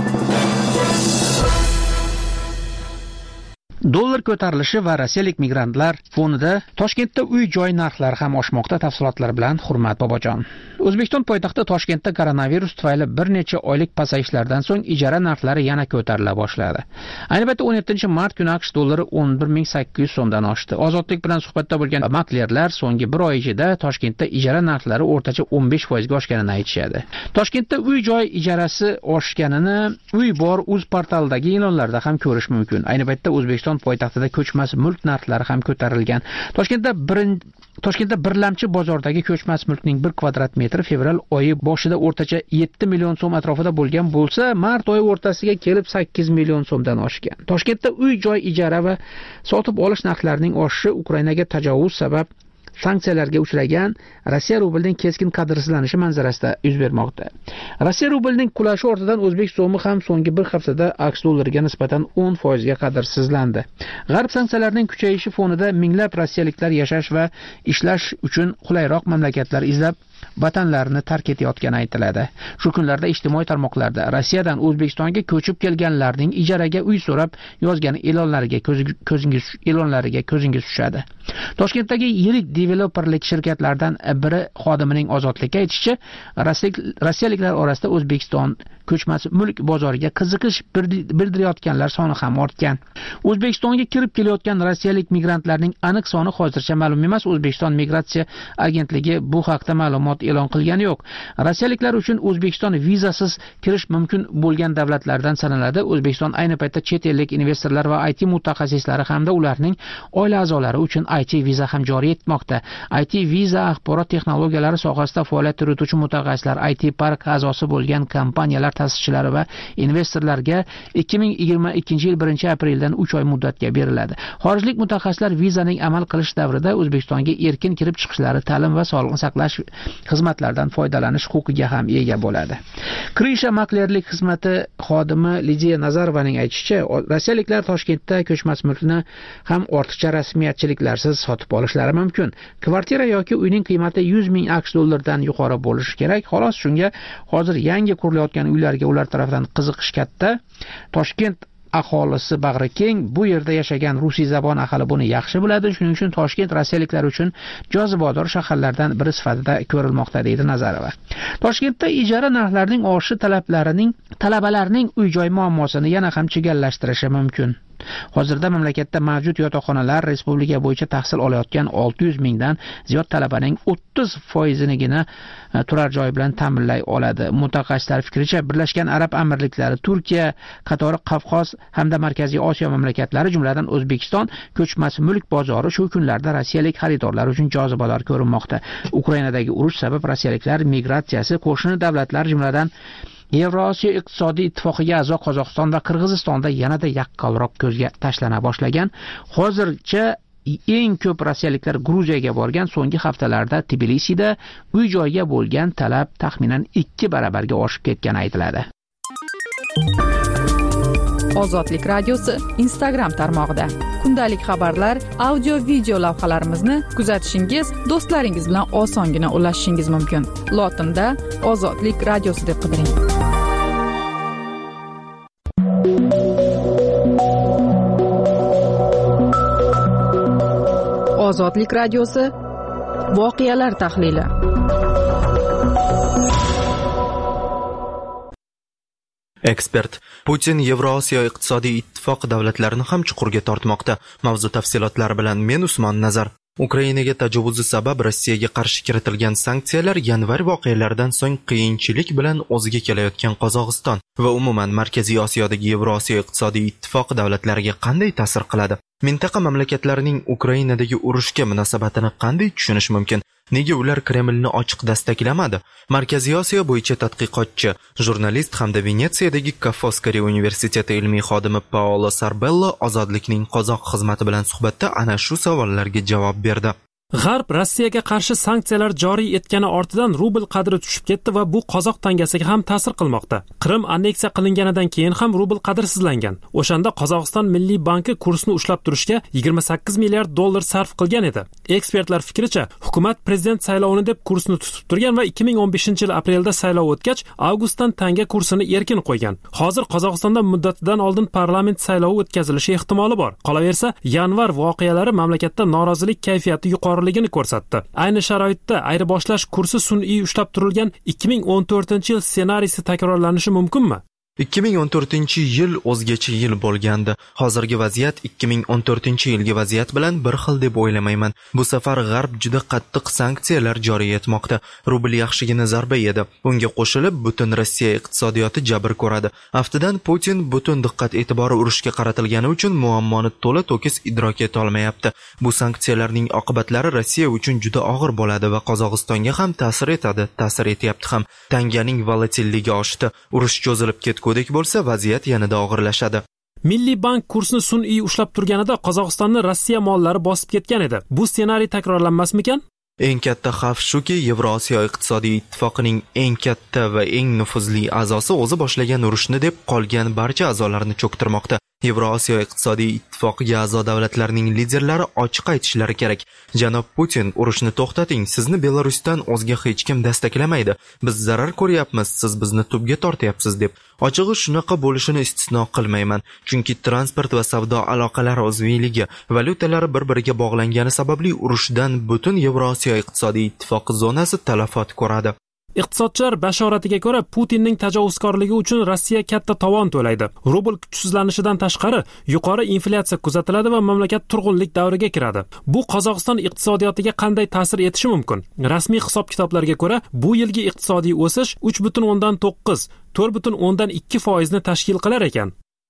S18: Dollar ko'tarilishi va rossiyalik migrantlar fonida Toshkentda uy-joy narxlari ham oshmoqda. Tafsilotlar bilan Hurmat Bobojon. O'zbekiston poytaxti Toshkentda koronavirus tufayli bir necha oylik pasayishlardan so'ng ijara narxlari yana ko'tarila boshladi. Ayni paytda o'n yettinchi mart kuni AQSh dollari o'n bir ming sakkiz yuz so'mdan oshdi. Ozodlik bilan suhbatda bo'lgan maklerlar so'nggi bir oy ichida Toshkentda ijara narxlari o'rtacha o'n besh foizga oshganini aytishadi. Toshkentda uy-joy ijarasi oshganini Uy bor uz portalidagi e'lonlarda ham ko'rish mumkin. Ayni paytda O'zbekiston poytaxtida ko'chmas mulk narxlari ham ko'tarilgan. Toshkentda bir Toshkentda birlamchi bozordagi ko'chmas mulkning bir kvadrat metri fevral oyi boshida o'rtacha yetti million so'm atrofida bo'lgan bo'lsa, mart oyi o'rtasiga kelib sakkiz million so'mdan oshgan. Toshkentda uy-joy ijara va sotib olish narxlarining oshishi Ukrainaga tajovuz sabab sanksiyalarga uchragan Rossiya rublining keskin qadrsizlanishi manzarasida yuz bermoqda. Rossiya rublining qulashi ortidan o'zbek so'mi ham so'nggi bir haftada AQSh dollariga nisbatan o'n foizga qadrsizlandi. G'arb sanksiyalarining kuchayishi fonida minglab rossiyaliklar yashash va ishlash uchun qulayroq mamlakatlar izlab vatanlarini tark etayotgani aytiladi. Shu kunlarda ijtimoiy tarmoqlarda Rossiyadan O'zbekistonga ko'chib kelganlarning ijaraga uy so'rab yozgan e'lonlariga ko'zingiz e'lonlariga ko'zingiz tushadi. Toshkentdagi yirik developerlik shirkatlaridan biri xodimining Ozodlikka aytishicha, rossiyaliklar orasida O'zbekiston ko'chmas mulk bozoriga qiziqish bildirayotganlar soni ham ortgan. O'zbekistonga kirib kelayotgan rossiyalik migrantlarning aniq soni hozircha ma'lum emas. O'zbekiston migratsiya agentligi bu haqda ma'lumot e'lon qilgani yo'q. Rossiyaliklar uchun O'zbekiston vizasiz kirish mumkin bo'lgan davlatlardan sanaladi. O'zbekiston ayni paytda chet ellik investorlar va I T mutaxassislari hamda ularning oila a'zolari uchun I T viza ham joriy etmoqda. I T viza axborot texnologiyalari sohasida faoliyat yurituvchi mutaxassislar, I T park a'zosi bo'lgan kompaniyalar ta'sischilari va investorlarga ikki ming yigirma ikkinchi yil birinchi apreldan uch oy muddatga beriladi. Xorijlik mutaxassislar vizaning amal qilish davrida O'zbekistonga erkin kirib chiqishlari, ta'lim va sog'liqni saqlash xizmatlardan foydalanish huquqiga ham ega bo'ladi. Krisha maklerlik xizmati xodimi Lidiya Nazarovaning aytishicha, rossiyaliklar Toshkentda ko'chmas mulkni ham ortiqcha rasmiyatchiliklarsiz sotib olishlari mumkin. Kvartira yoki uyning qiymati yuz ming aqsh dollaridan yuqori bo'lishi kerak. Xolos shunga hozir yangi qurilayotgan uylarga ular tomonidan qiziqish katta. Toshkent aholisi bag'ri keng, bu yerda yashagan rusiy zabon aholi buni yaxshi biladi. Shuning uchun Toshkent rossiyaliklar uchun jozibador shaharlardan biri sifatida ko'rilmoqda, deydi Nazarova. Toshkentda ijara narxlarining oshishi talablarining talabalarning uy-joy muammosini yana ham chigallashtirishi mumkin. Hozirda mamlakatda mavjud yotoqxonalar respublika bo'yicha tahsil olayotgan olti yuz mingdan ziyod talabaning o'ttiz foizinigina turar joy bilan ta'minlay oladi. Mutaxassislar fikricha, Birlashgan Arab Amirliklari, Turkiya qatori Qafqoz hamda Markaziy Osiyo mamlakatlari, jumladan O'zbekiston ko'chmas mulk bozori shu kunlarda rossiyalik xaridorlar uchun jozibador ko'rinmoqda. Ukrainadagi urush sabab rossiyaliklar migratsiyasi qo'shni davlatlar, jumladan Yevrosiyo iqtisodiy ittifoqiga a'zo Qozog'iston va Qirg'izistonda yanada yaqqolroq ko'zga tashlana boshlagan. Hozircha eng ko'p rossiyaliklar Gruziyaga borgan. So'nggi haftalarda Tbilisida uy-joyga bo'lgan talab taxminan ikki barabarga oshib ketgani aytiladi.
S2: Ozodlik radiosi Instagram tarmog'ida kundalik xabarlar, audio video lavhalarimizni kuzatishingiz, do'stlaringiz bilan osongina ulashishingiz mumkin. Lotinda Ozodlik radiosi deb qidiring. Ozodlik radiosi voqealar tahlili.
S1: Ekspert: Putin Yevrosiyo iqtisodiy ittifoq davlatlarini ham chuqurga tortmoqda. Mavzu tafsilotlari bilan men Usmon Nazar. Ukrainaga tajovuzzi sabab Rossiyaga qarshi kiritilgan sanksiyalar yanvar voqealaridan so'ng qiyinchilik bilan o'ziga kelayotgan Qozog'iston va umuman Markaziy Osiyodagi Yevrosiyo iqtisodiy ittifoq davlatlariga qanday ta'sir qiladi? Mintaqa mamlakatlarining Ukrainadagi urushga munosabatini qanday tushunish mumkin? Nega ular Kremlni ochiq dastaklamadi? Markaziy Osiyo bo'yicha tadqiqotchi, jurnalist hamda Venetsiyadagi Ca' Foscari universiteti ilmiy xodimi Paolo Sarbello Ozodlikning qozoq xizmati bilan suhbatda ana shu savollarga javob berdi.
S3: G'arb Rossiyaga qarshi sanksiyalar joriy etgani ortidan rubl qadri tushib ketdi va bu qozoq tangasiga ham ta'sir qilmoqda. Qrim anneksiya qilinganidan keyin ham rubl qadrsizlangan. O'shanda Qozog'iston Milliy banki kursni ushlab turishga yigirma sakkiz milliard dollar sarf qilgan edi. Ekspertlar fikricha, hukumat prezident saylovini deb kursni tutib turgan va ikki ming o'n beshinchi yil aprelda saylov o'tgach, avgustdan tanga kursini erkin qo'ygan. Hozir Qozog'istonda muddatidan oldin parlament saylovi o'tkazilishi ehtimoli bor. Qolaversa, yanvar voqealari mamlakatda norozilik kayfiyati yuqori ligini ko'rsatdi. Ayni sharoitda ayirboshlash kursi sun'iy ushlab turilgan ikki ming o'n to'rtinchi yil ssenariysi takrorlanishi mumkinmi?
S1: ikki ming o'n to'rtinchi yil o'zgacha yil bo'lgandi. Hozirgi vaziyat ikki ming o'n to'rtinchi yilgi vaziyat bilan bir xil deb o'ylamayman. Bu safar G'arb juda qattiq sanksiyalar joriy etmoqda. Rubl yaxshigina zarba yedi. Unga qo'shilib butun Rossiya iqtisodiyoti jabr ko'radi. Aftidan Putin butun diqqat e'tibori urushga qaratilgani uchun muammoni to'la to'kis idrok eta olmayapti. Bu sanksiyalarning oqibatlari Rossiya uchun juda og'ir bo'ladi va Qozog'istonga ham ta'sir etadi, ta'sir etyapti ham. Tanganing volatilligi oshdi. Urush cho'zilib ketdi. Kodek bo'lsa vaziyat yanada og'irlashadi.
S3: Milliy bank kursni sun'iy ushlab turganida Qozog'istonni Rossiya mollari bosib ketgan edi. Bu ssenariy takrorlanmasmikan?
S1: Eng katta xavf shuki, Yevrosiyo iqtisodiy ittifoqining eng katta va eng nufuzli a'zosi o'zi boshlagan urushni deb qolgan barcha a'zolarni cho'ktirmoqda. Yevrosiyo iqtisodiy ittifoqiga a'zo davlatlarning liderlari ochiq aytishlari kerak. Janob Putin, urushni to'xtating, sizni Belarusdan o'zga hech kim dastaklamaydi. Biz zarar ko'ryapmiz, siz bizni tubga tortyapsiz deb. Ochig'i shunaqa bo'lishini istisno qilmayman, chunki transport va savdo aloqalari uzviyligi, valyutalari bir-biriga bog'langani sababli urushdan butun Yevrosiyo iqtisodiy ittifoqi zonasi talafot ko'radi.
S3: Iqtisodchilar bashoratiga ko'ra, Putinning tajovuzkorligi uchun Rossiya katta tovon to'laydi. Rubl kuchsizlanishidan tashqari, yuqori inflyatsiya kuzatiladi va mamlakat turg'unlik davriga kiradi. Bu Qozog'iston iqtisodiyotiga qanday ta'sir etishi mumkin? Rasmiy hisob-kitoblarga ko'ra, bu yilgi iqtisodiy o'sish uch butun o'ndan to'qqiz, to'rt butun o'ndan ikki foizni tashkil qilar ekan.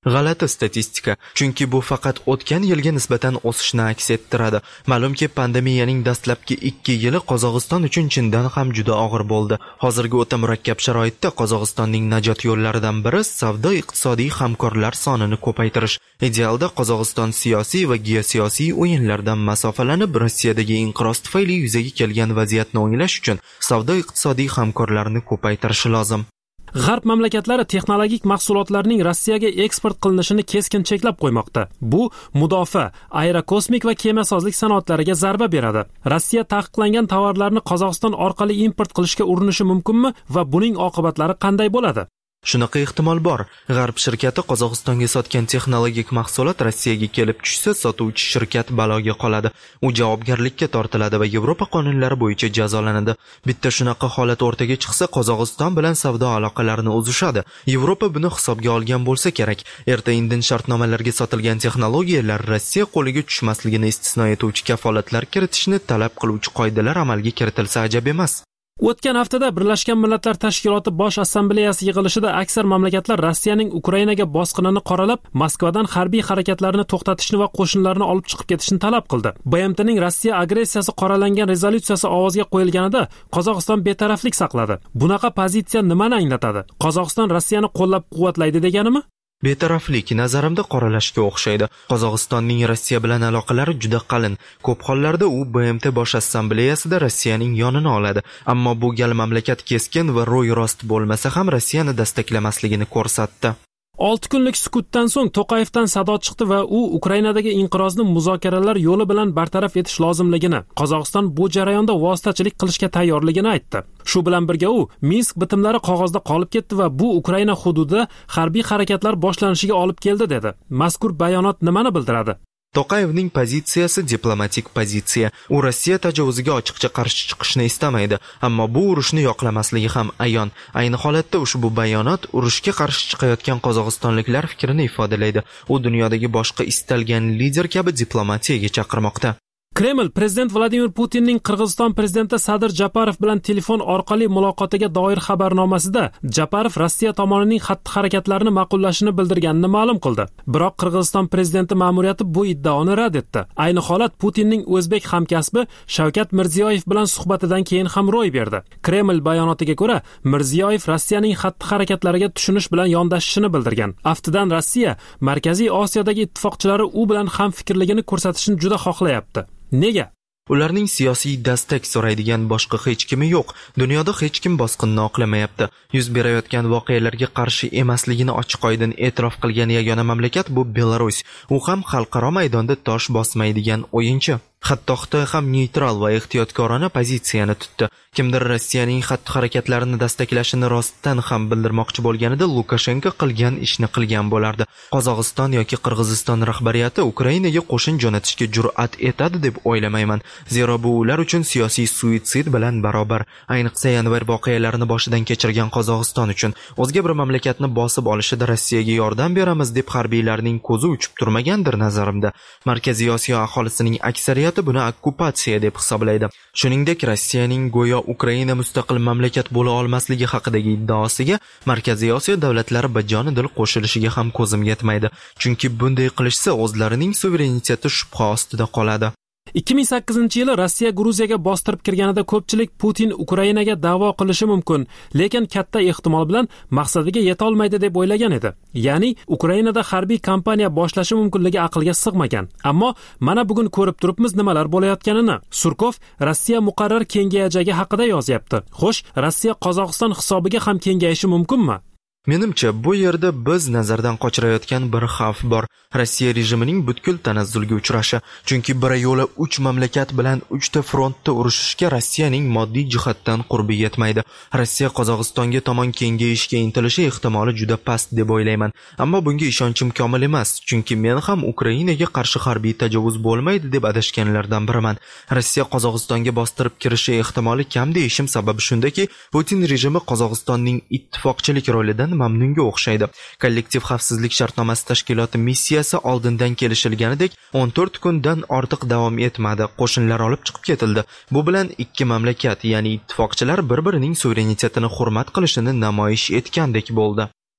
S1: G'alati statistika, chunki bu faqat o'tgan yilga nisbatan o'sishni aks ettiradi. Ma'lumki, pandemiyaning dastlabki ikki yili Qozog'iston uchun chindan ham juda og'ir bo'ldi. Hozirgi o'ta murakkab sharoitda Qozog'istonning najot yo'llaridan biri savdo-iqtisodiy hamkorlar sonini ko'paytirish. Idealda Qozog'iston siyosiy va geosiyosiy o'yinlardan masofalanib, Rossiyadagi inqiroz tufayli yuzaga kelgan vaziyatni o'nglash uchun savdo-iqtisodiy hamkorlarni ko'paytirishi lozim.
S3: G'arb mamlakatlari texnologik mahsulotlarning Rossiyaga eksport qilinishini keskin cheklab qo'ymoqda. Bu mudofaa, aerokosmik va kemasozlik sanoatlariga zarba beradi. Rossiya taqiqlangan tovarlarni Qozog'iston orqali import qilishga urinishi mumkinmi va buning oqibatlari qanday bo'ladi?
S1: Shunaqa ehtimol bor. G'arb shirkati Qozog'istonga sotgan texnologik mahsulot Rossiyaga kelib tushsa, sotuvchi shirkat baloga qoladi. U javobgarlikka tortiladi va Yevropa qonunlari bo'yicha jazolanadi. Bitta shunaqa holat o'rtaga chiqsa, Qozog'iston bilan savdo aloqalarini uzishadi. Yevropa buni hisobga olgan bo'lsa kerak. Erta-indin shartnomalarga sotilgan texnologiyalar Rossiya qo'liga tushmasligini istisno etuvchi kafolatlar kiritishni talab qiluvchi qoidalar amalga kiritilsa ajab emas.
S3: O'tgan haftada Birlashgan Millatlar Tashkiloti Bosh Assambleyasi yig'ilishida aksar mamlakatlar Rossiyaning Ukrainaga bosqinini qoralab, Moskvadan harbiy harakatlarni to'xtatishni va qo'shinlarni olib chiqib ketishni talab qildi. B M Tning Rossiya agressiyasi qoralangan rezolyutsiyasi ovozga qo'yilganida Qozog'iston betaraflik saqladi. Bunaqa pozitsiya nimani anglatadi? Qozog'iston Rossiyani qo'llab-quvvatlaydi deganimi?
S1: Betaraflik nazarimda qoralashga o'xshaydi. Qozog'istonning Rossiya bilan aloqalari juda qalin. Ko'p hollarda u B M T Bosh Assambleyasida Rossiyaning yonini oladi. Ammo bu gal mamlakat keskin va ro'y rost bo'lmasa ham Rossiyani destaklamasligini ko'rsatdi.
S3: olti kunlik sukutdan so'ng To'qayevdan sado chiqdi va u Ukrainadagi inqirozni muzokaralar yo'li bilan bartaraf etish lozimligini, Qozog'iston bu jarayonda vositachilik qilishga tayyorligini aytdi. Shu bilan birga u Minsk bitimlari qog'ozda qolib ketdi va bu Ukraina hududida harbiy harakatlar boshlanishiga olib keldi dedi. Mazkur bayonot nimani bildiradi?
S1: To'qayevning pozitsiyasi diplomatik pozitsiya. U Rossiya tajovuziga ochiqcha qarshi chiqishni istamaydi, ammo bu urushni yoqlamasligi ham ayon. Ayni holatda ushbu bayonot urushga qarshi chiqayotgan qozog'istonliklar fikrini ifodalaydi. U dunyodagi boshqa istalgan lider kabi diplomatiyaga chaqirmoqda.
S3: Kreml prezident Vladimir Putinning Qirg'iziston prezidenti Sadir Japarov bilan telefon orqali muloqotiga doir xabarnomasida Japarov Rossiya tomonining xatti-harakatlarini ma'qullashini bildirganini ma'lum qildi. Biroq Qirg'iziston prezidenti ma'muriyati bu iddaoni rad etdi. Ayni holat Putinning o'zbek hamkasbi Shavkat Mirziyoyev bilan suhbatidan keyin ham ro'y berdi. Kreml bayonotiga ko'ra, Mirziyoyev Rossiyaning xatti-harakatlariga tushunish bilan yondashishini bildirgan. Aftidan Rossiya Markaziy Osiyodagi ittifoqchilari u bilan ham fikrligini ko'rsatishni juda xohlayapti. Nega?
S1: Ularning siyosiy dastak so'raydigan boshqa hech kimi yo'q. Dunyoda hech kim bosqinni oqlamayapti. Yuz berayotgan voqealarga qarshi emasligini ochiq-oydin e'tirof qilgan yagona mamlakat bu Belarus. U ham xalqaro maydonda tosh bosmaydigan o'yinchi. Hatto Xitoy ham neytral va ehtiyotkorona pozitsiyani tutdi. Kimdir Rossiyaning xatti-harakatlarini dastaklashini rostdan ham bildirmoqchi bo'lganida Lukashenko qilgan ishni qilgan bo'lardi. Qozog'iston yoki Qirg'iziston rahbariyati Ukrainaga qo'shin jo'natishga jur'at etadi deb o'ylamayman. Zero bu ular uchun siyosiy suitsid bilan barobar. Ayniqsa yanvar voqealarini boshidan kechirgan Qozog'iston uchun o'zga bir mamlakatni bosib olishida Rossiyaga yordam beramiz deb harbiylarning ko'zi uchib turmagandir nazarimda. Markaziy Osiyo aholisining aksariyati buni okkupatsiya deb hisoblaydi. Shuningdek, Rossiyaning go'yo Ukraina mustaqil mamlakat bo'la olmasligi haqidagi iddaosiga Markaziy Osiyo davlatlari bajonidil qo'shilishiga ham ko'zim yetmaydi. Chunki bunday qilishsa o'zlarining suvereniteti shubha ostida qoladi.
S3: ikki ming sakkizinchi yili Rossiya Gruziyaga bostirib kirganida ko'pchilik Putin Ukrainaga da'vo qilishi mumkin, lekin katta ehtimol bilan maqsadiga yeta olmaydi deb o'ylagan edi. Ya'ni Ukrainada harbiy kampaniya boshlashi mumkinligi aqlga sig'magan. Ammo mana bugun ko'rib turibmiz nimalar bo'layotganini. Surkov Rossiya muqarrar kengayajagi haqida yozyapti. Xo'sh, Rossiya Qozog'iston hisobiga ham kengayishi mumkinmi?
S1: Menimcha, bu yerda biz nazardan qochirayotgan bir xavf bor. Rossiya rejimining butkul tanazzulga uchrashi. Chunki bir yo'la uch mamlakat bilan uchta frontda urushishga Rossiyaning moddiy jihatdan qurbi yetmaydi. Rossiya Qozog'istonga tomon kengayishga intilishi ehtimoli juda past deb o'ylayman. Ammo bunga ishonchim komil emas, chunki men ham Ukrainaga qarshi harbiy tajovuz bo'lmaydi deb adashganlardan biriman. Rossiya Qozog'istonga bostirib kirishi ehtimoli kam deyishim sababi shundaki, Putin rejimi Qozog'istonning ittifoqchilik rolidan mamnunga o'xshaydi. Kollektiv xavfsizlik shartnomasi tashkiloti missiyasi oldindan kelishilganidek o'n to'rt kundan ortiq davom etmadi. Qo'shinlar olib chiqib ketildi. Bu bilan ikki mamlakat, ya'ni ittifoqchilar bir-birining suverenitetini hurmat qilishini namoyish etgandek bo'ldi.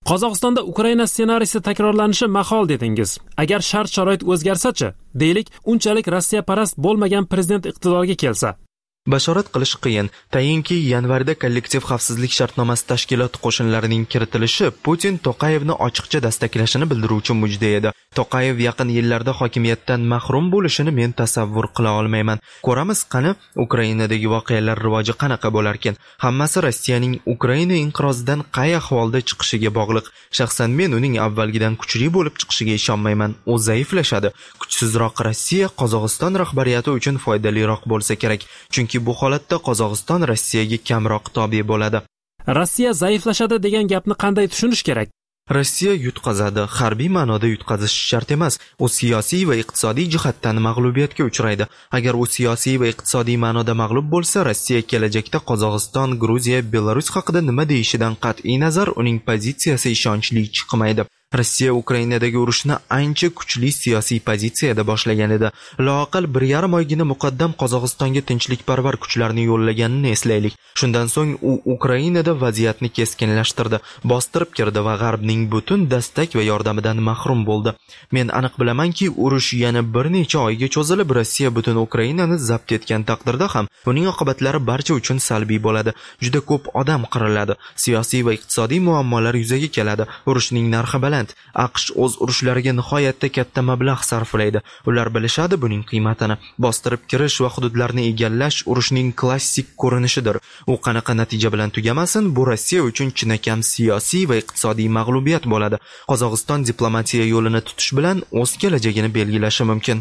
S3: Qozog'istonda Ukraina ssenariysi takrorlanishi mahol dedingiz. Agar shart-sharoit o'zgarsa-chi? Deylik, unchalik Rossiya parast bo'lmagan prezident iqtidorga kelsa.
S1: Bashorat qilish qiyin. Tayinki yanvarda kollektiv xavfsizlik shartnomasi tashkiloti qo'shinlarining kiritilishi Putin Toqayevni ochiqcha dastaklashini bildiruvchi mujda edi. Toqayev yaqin yillarda hokimiyatdan mahrum bo'lishini men tasavvur qila olmayman. Ko'ramiz qani Ukrainadagi voqealar rivoji qanaqa bo'larkan. Hammasi Rossiyaning Ukraina inqirozidan qay ahvolda chiqishiga bog'liq. Shaxsan men uning avvalgidan kuchli bo'lib chiqishiga ishonmayman. U zaiflashadi. Kuchsizroq Rossiya Qozog'iston rahbariyati uchun foydaliroq bo'lsa kerak. Chunki bu holatda Qozog'iston Rossiyaga kamroq tobe bo'ladi.
S3: Rossiya zaiflashadi degan gapni qanday tushunish kerak?
S1: Rossiya yutqazadi, harbiy ma'noda yutqazish shart emas. U siyosiy va iqtisodiy jihatdan mag'lubiyatga uchraydi. Agar u siyosiy va iqtisodiy ma'noda mag'lub bo'lsa, Rossiya kelajakda Qozog'iston, Gruziya, Belarus haqida nima deyishidan qat'iy nazar uning pozitsiyasi ishonchli chiqmaydi. Rossiya Ukrainadagi urushni ancha kuchli siyosiy pozitsiyada boshlagan edi. Loaqal bir yarim oygina muqaddam Qozog'istonga tinchlikparvar kuchlarni yo'llaganini eslaylik. Shundan so'ng u Ukrainada vaziyatni keskinlashtirdi, bostirib kirdi va G'arbning butun dastak va yordamidan mahrum bo'ldi. Men aniq bilamanki, urush yana bir necha oyga cho'zilib, Rossiya butun Ukrainani zabt etgan taqdirda ham uning oqibatlari barcha uchun salbiy bo'ladi. Juda ko'p odam qiriladi, siyosiy va iqtisodiy muammolar yuzaga keladi. Urushning narxi baland. AQSh o'z urushlariga nihoyatda katta mablag' sarflaydi. Ular bilishadi buning qiymatini. Bostirib kirish va hududlarni egallash urushning klassik ko'rinishidir. U qanaqa natija bilan tugamasin, bu Rossiya uchun chinakam siyosiy va iqtisodiy mag'lubiyat bo'ladi. Qozog'iston diplomatiya yo'lini tutish bilan o'z kelajagini belgilashi mumkin.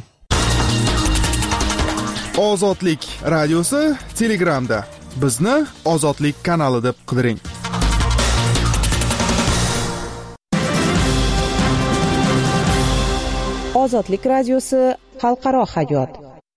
S7: Ozodlik radiosi Telegramda. Bizni Ozodlik kanali deb qidiring.
S5: Ozodlik radiosi xalqaro hayot.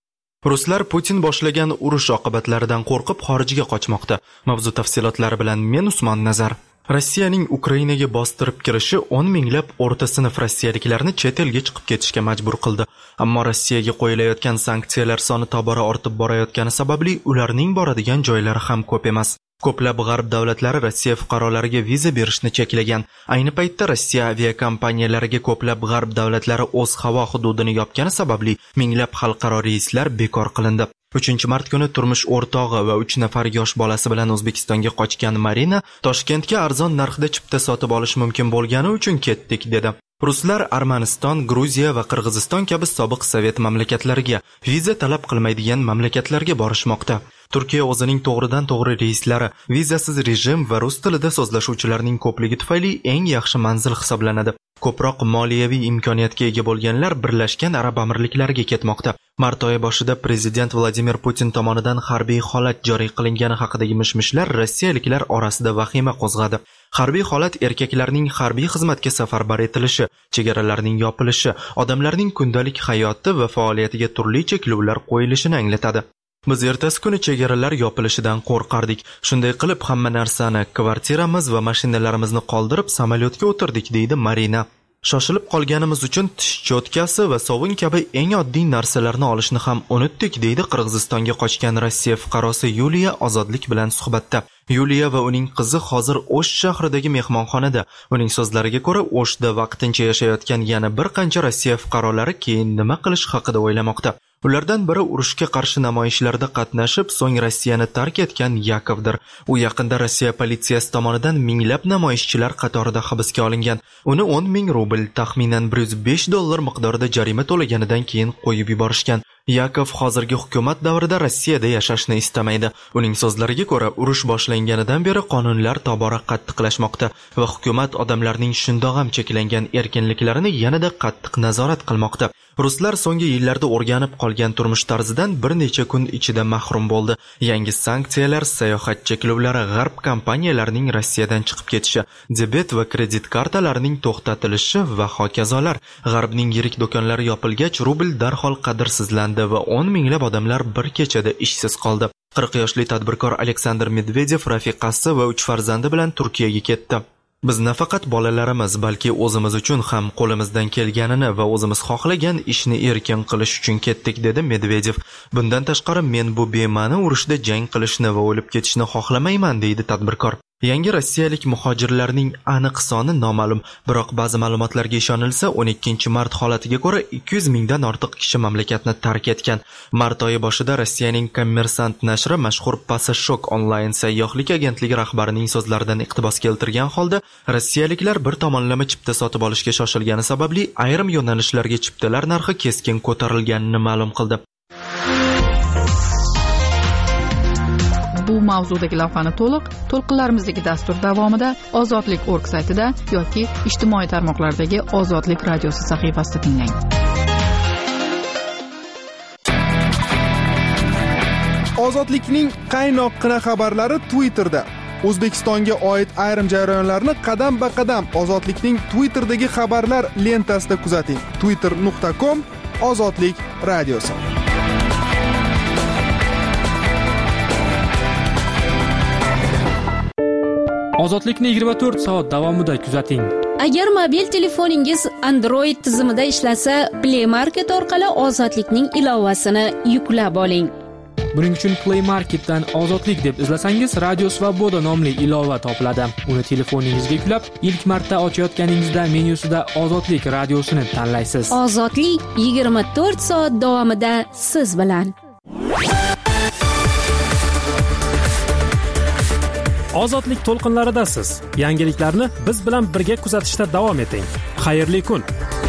S1: Ruslar Putin boshlagan urush oqibatlaridan qo'rqib xorijga qochmoqda. Mavzu tafsilotlari bilan men Usmon Nazar. Rossiyaning Ukrainaga bostirib kirishi o'n minglab o'rta sinf rossiyaliklarni chet elga chiqib ketishga majbur qildi. Ammo Rossiyaga qo'yilayotgan sanksiyalar soni tobora ortib borayotgani sababli ularning boradigan joylari ham ko'p emas. Ko'plab g'arb davlatlari Rossiya fuqarolariga viza berishni cheklagan. Ayni paytda Rossiya aviakompaniyalariga ko'plab g'arb davlatlari o'z havo hududini yopgani sababli minglab xalqaro reyslar bekor qilindi. uchinchi mart kuni turmush o'rtog'i va uch nafar yosh bolasi bilan O'zbekistonga qochgan Marina Toshkentga arzon narxda chipta sotib olish mumkin bo'lgani uchun ketdik dedi. Ruslar Armaniston, Gruziya va Qirg'iziston kabi sobiq sovet mamlakatlariga viza talab qilmaydigan mamlakatlarga borishmoqda. Turkiya o'zining to'g'ridan to'g'ri reyslari, vizasiz rejim va rus tilida so'zlashuvchilarning ko'pligi tufayli eng yaxshi manzil hisoblanadi. Ko'proq moliyaviy imkoniyatga ega bo'lganlar Birlashgan Arab Amirliklariga ketmoqda. Mart oyi boshida prezident Vladimir Putin tomonidan harbiy holat joriy qilingani haqidagi mishmishlar rossiyaliklar orasida vahima qo'zg'adi. Harbiy holat erkaklarning harbiy xizmatga safarbar etilishi, chegaralarning yopilishi, odamlarning kundalik hayoti va faoliyatiga turli cheklovlar qo'yilishini anglatadi. Biz ertasi kuni chegaralar yopilishidan qo'rqardik. Shunday qilib hamma narsani, kvartiramiz va mashinalarimizni qoldirib samolyotga o'tirdik, deydi Marina. Shoshilib qolganimiz uchun tish cho'tkasi va sovun kabi eng oddiy narsalarni olishni ham unutdik, deydi Qirg'izistonga qochgan Rossiya fuqarosi Yuliya Ozodlik bilan suhbatda. Yuliya va uning qizi hozir O'sh shahridagi mehmonxonada. Uning so'zlariga ko'ra, O'shda vaqtincha yashayotgan yana bir qancha Rossiya fuqarolari keyin nima qilish haqida o'ylamoqda. Ulardan biri urushga qarshi namoyishlarda qatnashib, so'ng Rossiyani tark etgan Yakovdir. U yaqinda Rossiya politsiyasi tomonidan minglab namoyishchilar qatorida hibsga olingan. Uni o'n ming rubl, taxminan bir yuz besh dollar miqdorida jarima to'laganidan keyin qo'yib yuborishgan. Yakov hozirgi hukumat davrida Rossiyada yashashni istamaydi. Uning so'zlariga ko'ra, urush boshlanganidan beri qonunlar tobora qattiqlashmoqda va hukumat odamlarning shundoq ham cheklangan erkinliklarini yanada qattiq nazorat qilmoqda. Ruslar so'nggi yillarda o'rganib qolgan turmush tarzidan bir necha kun ichida mahrum bo'ldi. Yangi sanksiyalar, sayohat cheklovlari, g'arb kompaniyalarining Rossiyadan chiqib ketishi, debet va kredit kartalarining to'xtatilishi va hokazolar. G'arbning yirik do'konlari yopilgach, rubl darhol qadrsizlandi va o'n minglab odamlar bir kechada ishsiz qoldi. qirq yoshli tadbirkor Aleksandr Medvedev rafiqasi va uch farzandi bilan Turkiyaga ketdi. Biz nafaqat bolalarimiz, balki o'zimiz uchun ham qo'limizdan kelganini va o'zimiz xohlagan ishni erkin qilish uchun ketdik, dedi Medvedev. Bundan tashqari men bu bema'ni urushda jang qilishni va o'lib ketishni xohlamayman, deydi tadbirkor. Yangi rossiyalik muhojirlarning aniq soni noma'lum, biroq ba'zi ma'lumotlarga ishonilsa, o'n ikkinchi mart holatiga ko'ra ikki yuz mingdan ortiq kishi mamlakatni tark etgan. Mart oyi boshida Rossiyaning Kommersant nashri mashhur Passashok onlayn sayyohlik agentligi rahbarining so'zlaridan iqtibos keltirgan holda, rossiyaliklar bir tomonlama chipta sotib olishga shoshilgani sababli ayrim yo'nalishlarga chiptalar narxi keskin ko'tarilganini ma'lum qildi.
S2: Bu mavzudagi lavhani to'liq to'lqinlarimizdagi dastur davomida ozodlik nokta org saytida yoki ijtimoiy tarmoqlardagi Ozodlik radiosi sahifasida tinglang.
S7: Ozodlikning qaynoqqina xabarlari Twitterda. O'zbekistonga oid ayrim jarayonlarni qadam-ba-qadam Ozodlikning Twitterdagi xabarlar lentasida kuzating. twitter nuqta com Ozodlik radiosi.
S6: Ozodlikni yigirma to'rt soat davomida kuzating.
S4: Agar mobil telefoningiz Android tizimida ishlasa, Play Market orqali Ozodlikning ilovasini yuklab oling.
S6: Buning uchun Play Marketdan Ozodlik deb izlasangiz, Radio Svoboda nomli ilova topiladi. Uni telefoningizga yuklab, ilk marta ochayotganingizda menyusida Ozodlik radiosini tanlaysiz.
S4: Ozodlik yigirma to'rt soat davomida siz bilan.
S3: Ozodlik to'lqinlaridasiz. Yangiliklarni biz bilan birga kuzatishda davom eting. Xayrli kun.